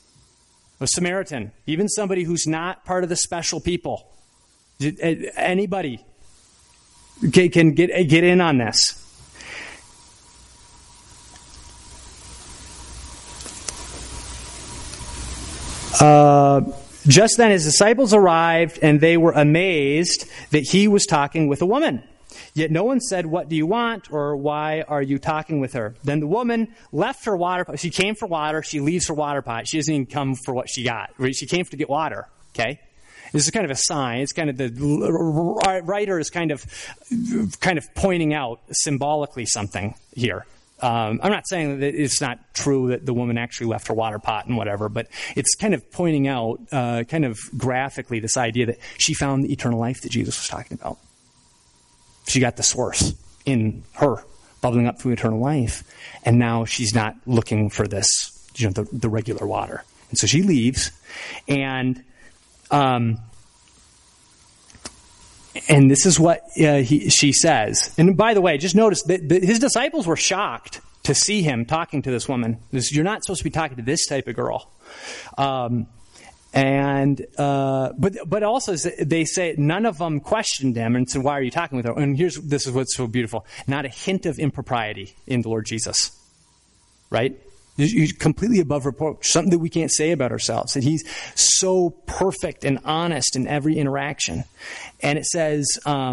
even somebody who's not part of the special people. Anybody can get in on this. Just then his disciples arrived, and they were amazed that he was talking with a woman. Yet no one said, what do you want, or why are you talking with her? Then the woman left her water pot. She came for water. She leaves her water pot. She doesn't even come for what she got. She came to get water. Okay? This is kind of a sign. It's kind of the writer is kind of pointing out symbolically something here. I'm not saying that it's not true that the woman actually left her water pot and whatever, but it's kind of pointing out, kind of graphically, this idea that she found the eternal life that Jesus was talking about. She got the source in her, bubbling up through eternal life, and now she's not looking for this, the regular water. And so she leaves, and this is what she says. And by the way, just notice that his disciples were shocked to see him talking to this woman. You're not supposed to be talking to this type of girl. But also they say none of them questioned him and said, why are you talking with her? And this is what's so beautiful. Not a hint of impropriety in the Lord Jesus. Right? He's completely above reproach, something that we can't say about ourselves. That he's so perfect and honest in every interaction. And it says,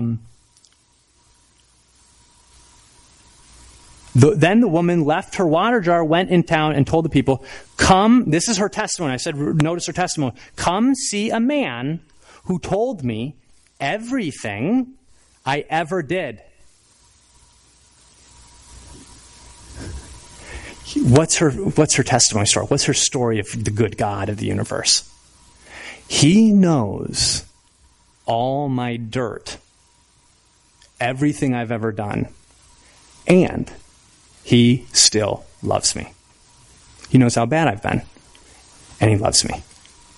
then the woman left her water jar, went in town, and told the people, come, this is her testimony. I said, notice her testimony. Come see a man who told me everything I ever did. What's her testimony story? What's her story of the good God of the universe? He knows all my dirt, everything I've ever done, and he still loves me. He knows how bad I've been, and he loves me.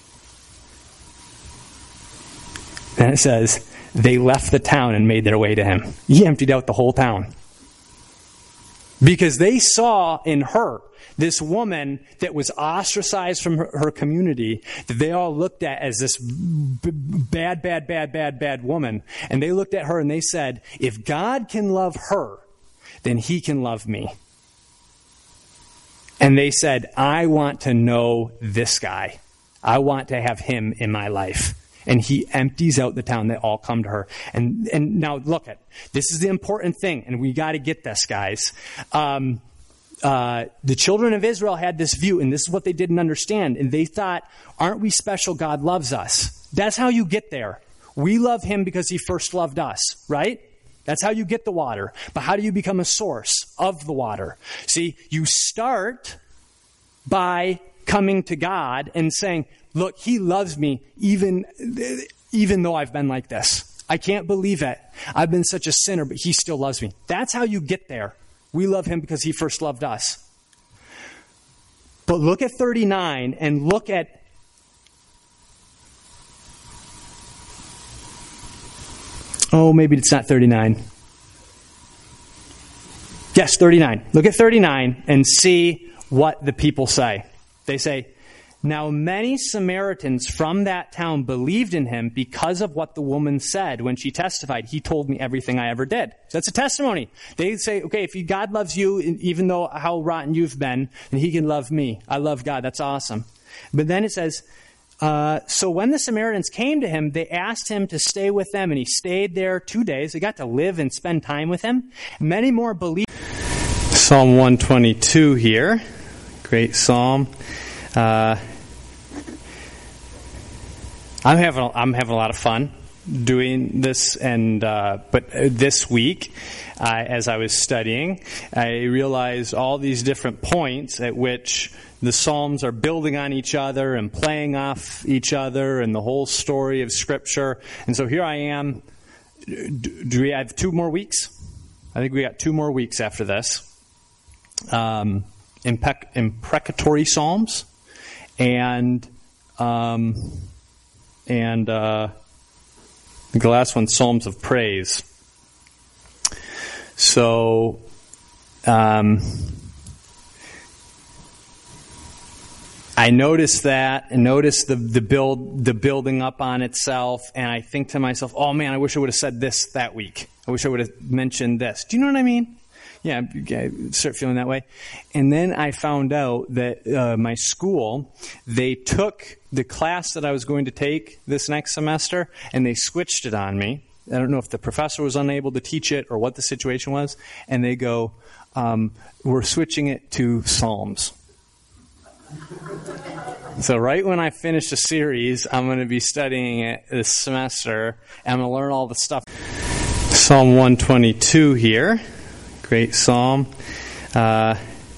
Then it says, they left the town and made their way to him. He emptied out the whole town. Because they saw in her this woman that was ostracized from her community, that they all looked at as this bad woman. And they looked at her and they said, if God can love her, then he can love me. And they said, I want to know this guy. I want to have him in my life. And he empties out the town. They all come to her. And now look at, this is the important thing, and we got to get this, guys. The children of Israel had this view, and this is what they didn't understand. And they thought, aren't we special? God loves us. That's how you get there. We love him because he first loved us, right? That's how you get the water. But how do you become a source of the water? See, you start by coming to God and saying, look, he loves me even though I've been like this. I can't believe it. I've been such a sinner, but he still loves me. That's how you get there. We love him because he first loved us. But look at 39 and look at maybe it's not 39. Yes, 39. Look at 39 and see what the people say. They say, now many Samaritans from that town believed in him because of what the woman said when she testified. He told me everything I ever did. That's a testimony. They say, okay, if God loves you, even though how rotten you've been, then he can love me. I love God. That's awesome. But then it says, so when the Samaritans came to him, they asked him to stay with them, and he stayed there 2 days. They got to live and spend time with him. Many more believed. Psalm 122 here. Great psalm. I'm having a lot of fun doing this, but this week, as I was studying, I realized all these different points at which the Psalms are building on each other and playing off each other and the whole story of Scripture. And so here I am. Do we have 2 more weeks? I think we got 2 more weeks after this. Imprecatory Psalms and the last one, Psalms of Praise. So, I noticed that, and noticed the building up on itself, and I think to myself, oh man, I wish I would have said this that week. I wish I would have mentioned this. Do you know what I mean? Yeah, I start feeling that way. And then I found out that my school, they took the class that I was going to take this next semester, and they switched it on me. I don't know if the professor was unable to teach it or what the situation was. And they go, we're switching it to Psalms. So right when I finish the series, I'm going to be studying it this semester, and I'm going to learn all the stuff. Psalm 122 here. Great psalm. I'm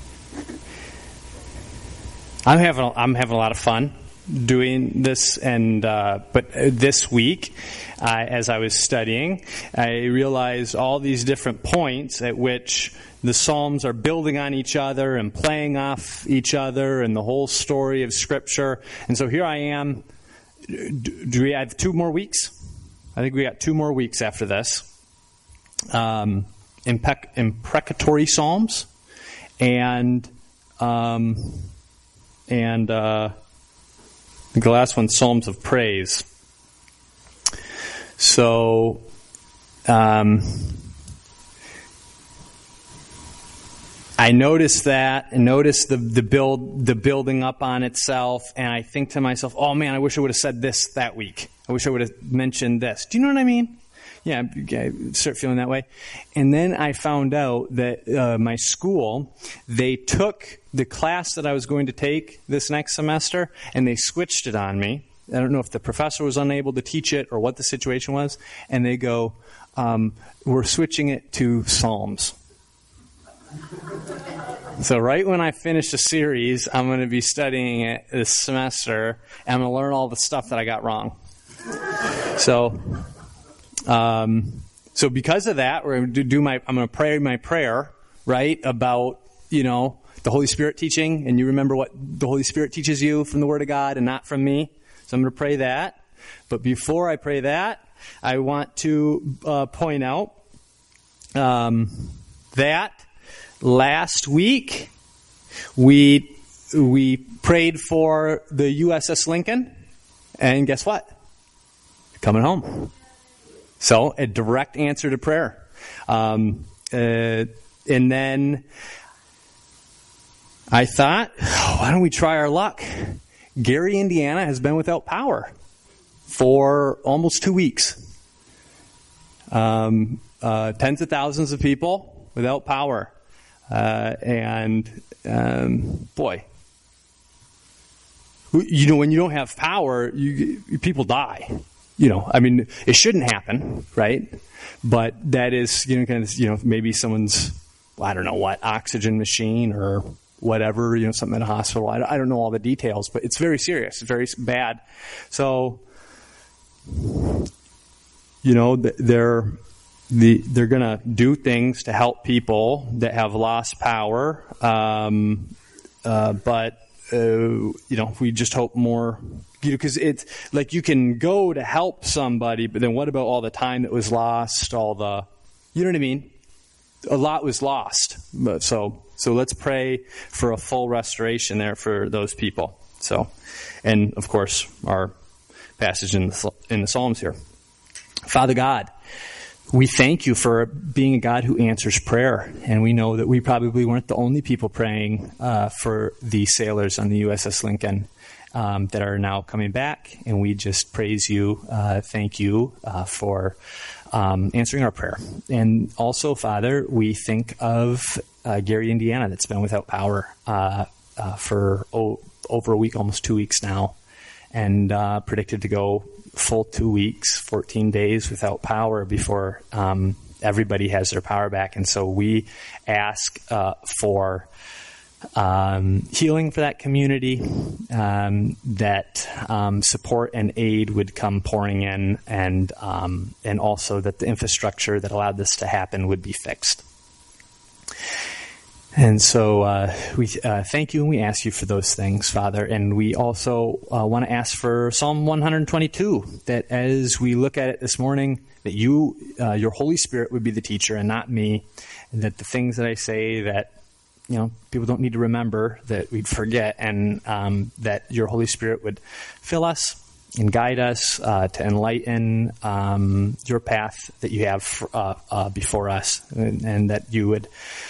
having a lot of fun doing this, but this week, as I was studying, I realized all these different points at which the Psalms are building on each other and playing off each other and the whole story of Scripture. And so here I am. Do we have 2 more weeks? I think we got 2 more weeks after this. Imprecatory Psalms and the last one, Psalms of Praise. So, I noticed that, and noticed the building up on itself, and I think to myself, oh man, I wish I would have said this that week. I wish I would have mentioned this. Do you know what I mean? Yeah, I start feeling that way. And then I found out that my school, they took the class that I was going to take this next semester, and they switched it on me. I don't know if the professor was unable to teach it or what the situation was. And they go, we're switching it to Psalms. So right when I finish the series, I'm going to be studying it this semester, and I'm going to learn all the stuff that I got wrong. So because of that, we're going to I'm going to pray my prayer, right, about, the Holy Spirit teaching, and you remember what the Holy Spirit teaches you from the Word of God and not from me. So I'm going to pray that. But before I pray that, I want to point out that last week we prayed for the USS Lincoln, and guess what? Coming home. So, a direct answer to prayer. And then I thought, why don't we try our luck? Gary, Indiana has been without power for almost 2 weeks. Tens of thousands of people without power. Boy, when you don't have power, people die. I mean, it shouldn't happen, right? But that is, kind of, maybe someone's, I don't know what, oxygen machine or whatever, something in a hospital. I don't know all the details, but it's very serious. It's very bad. So, they're going to do things to help people that have lost power. But we just hope more, because it's like you can go to help somebody, but then what about all the time that was lost, all the, you know what I mean? A lot was lost. But so let's pray for a full restoration there for those people. So, and of course, our passage in the Psalms here. Father God, we thank you for being a God who answers prayer. And we know that we probably weren't the only people praying for the sailors on the USS Lincoln that are now coming back. And we just praise you, thank you for answering our prayer. And also, Father, we think of Gary, Indiana, that's been without power for over a week, almost 2 weeks now, and predicted to go full 2 weeks, 14 days without power before everybody has their power back. And so we ask for healing for that community, that support and aid would come pouring in, and also that the infrastructure that allowed this to happen would be fixed. And so we thank you and we ask you for those things, Father. And we also want to ask for Psalm 122, that as we look at it this morning, that you, your Holy Spirit would be the teacher and not me, and that the things that I say that, people don't need to remember, that we'd forget, and that your Holy Spirit would fill us and guide us to enlighten your path that you have before us, and that you would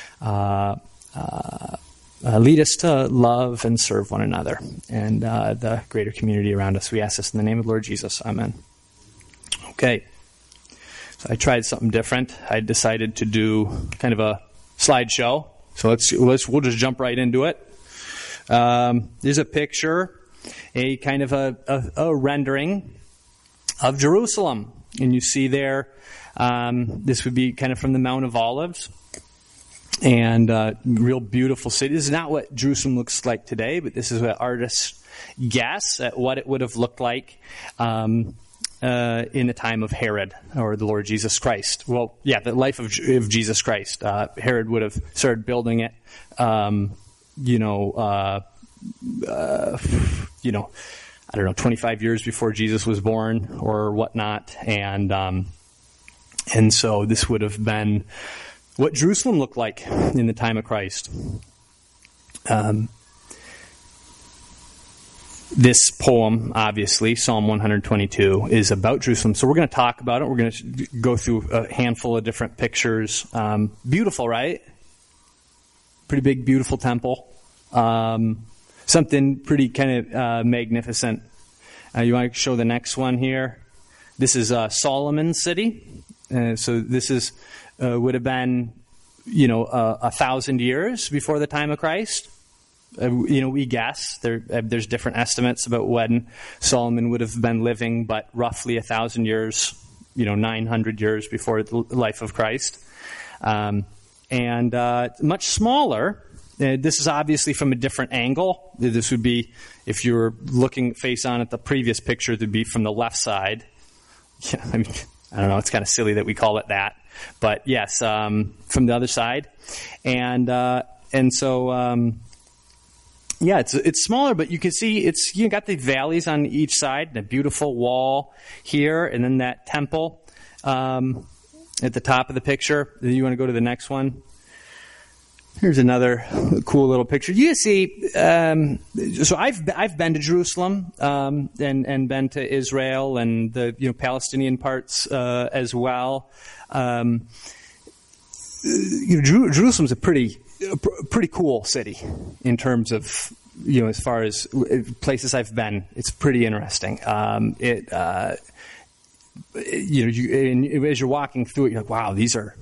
lead us to love and serve one another and the greater community around us. We ask this in the name of the Lord Jesus. Amen. Okay. So I tried something different. I decided to do kind of a slideshow. So we'll just jump right into it. There's a picture, a kind of a rendering of Jerusalem. And you see there, this would be kind of from the Mount of Olives. And real beautiful city. This is not what Jerusalem looks like today, but this is what artists guess at what it would have looked like in the time of Herod or the Lord Jesus Christ. Well, yeah, the life of Jesus Christ. Herod would have started building it, I don't know, 25 years before Jesus was born or whatnot. And so this would have been what Jerusalem looked like in the time of Christ. This poem, obviously, Psalm 122, is about Jerusalem. So we're going to talk about it. We're going to go through a handful of different pictures. Beautiful, right? Pretty big, beautiful temple. Something pretty kind of magnificent. You want to show the next one here? This is Solomon's city. So this is would have been, 1,000 years before the time of Christ. We guess there's different estimates about when Solomon would have been living, but roughly 1,000 years, 900 years before the life of Christ. And much smaller. This is obviously from a different angle. This would be, if you were looking face on at the previous picture, it would be from the left side. Yeah, I don't know. It's kind of silly that we call it that, but yes, from the other side, and so it's smaller, but you can see you got the valleys on each side, the beautiful wall here, and then that temple at the top of the picture. Then you want to go to the next one. Here's another cool little picture. You see, so I've been to Jerusalem and been to Israel and the Palestinian parts as well. Jerusalem's a pretty cool city in terms of as far as places I've been. It's pretty interesting. As you're walking through it, you're like, wow, these are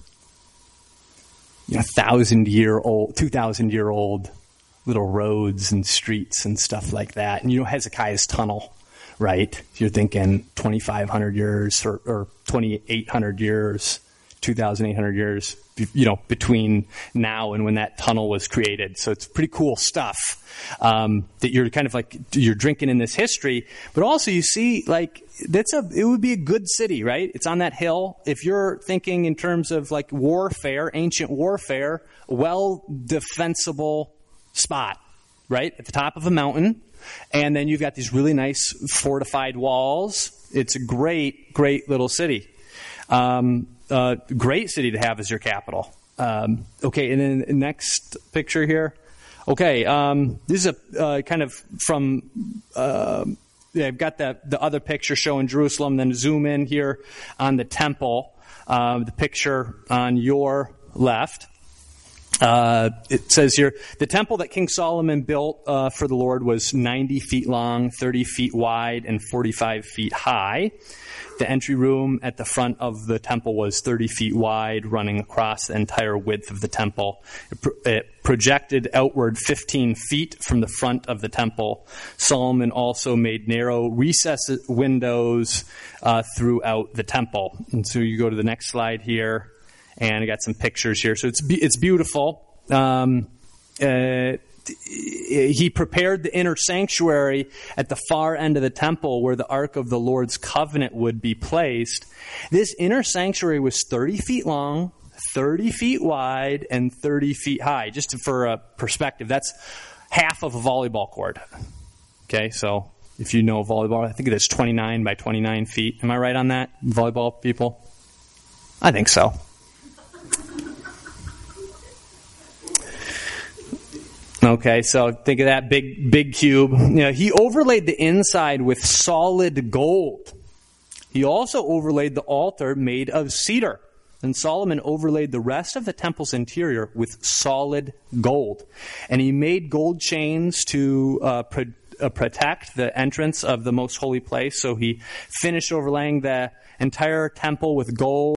1,000-year-old, 2,000-year-old little roads and streets and stuff like that. And Hezekiah's tunnel right? You're thinking 2,500 years or 2,800 years, 2,800 years, between now and when that tunnel was created. So it's pretty cool stuff that you're kind of like, you're drinking in this history. But also you see, like, it would be a good city, right? It's on that hill. If you're thinking in terms of like warfare, ancient warfare, well defensible spot, right? At the top of a mountain. And then you've got these really nice fortified walls. It's a great, great little city. Great city to have as your capital. Okay, and then the next picture here. Okay, this is a kind of from, I've got the other picture showing Jerusalem, then zoom in here on the temple, the picture on your left. It says here, the temple that King Solomon built for the Lord was 90 feet long, 30 feet wide, and 45 feet high. The entry room at the front of the temple was 30 feet wide, running across the entire width of the temple. It projected outward 15 feet from the front of the temple. Solomon also made narrow recess windows throughout the temple. And so you go to the next slide here, and I got some pictures here. So it's beautiful. He prepared the inner sanctuary at the far end of the temple where the Ark of the Lord's covenant would be placed. This inner sanctuary was 30 feet long, 30 feet wide, and 30 feet high. Just for a perspective, that's half of a volleyball court. Okay, so if you know volleyball, I think it is 29 by 29 feet. Am I right on that, volleyball people? I think so. Okay, so think of that big cube. He overlaid the inside with solid gold. He also overlaid the altar made of cedar. And Solomon overlaid the rest of the temple's interior with solid gold. And he made gold chains to protect the entrance of the most holy place. So he finished overlaying the entire temple with gold.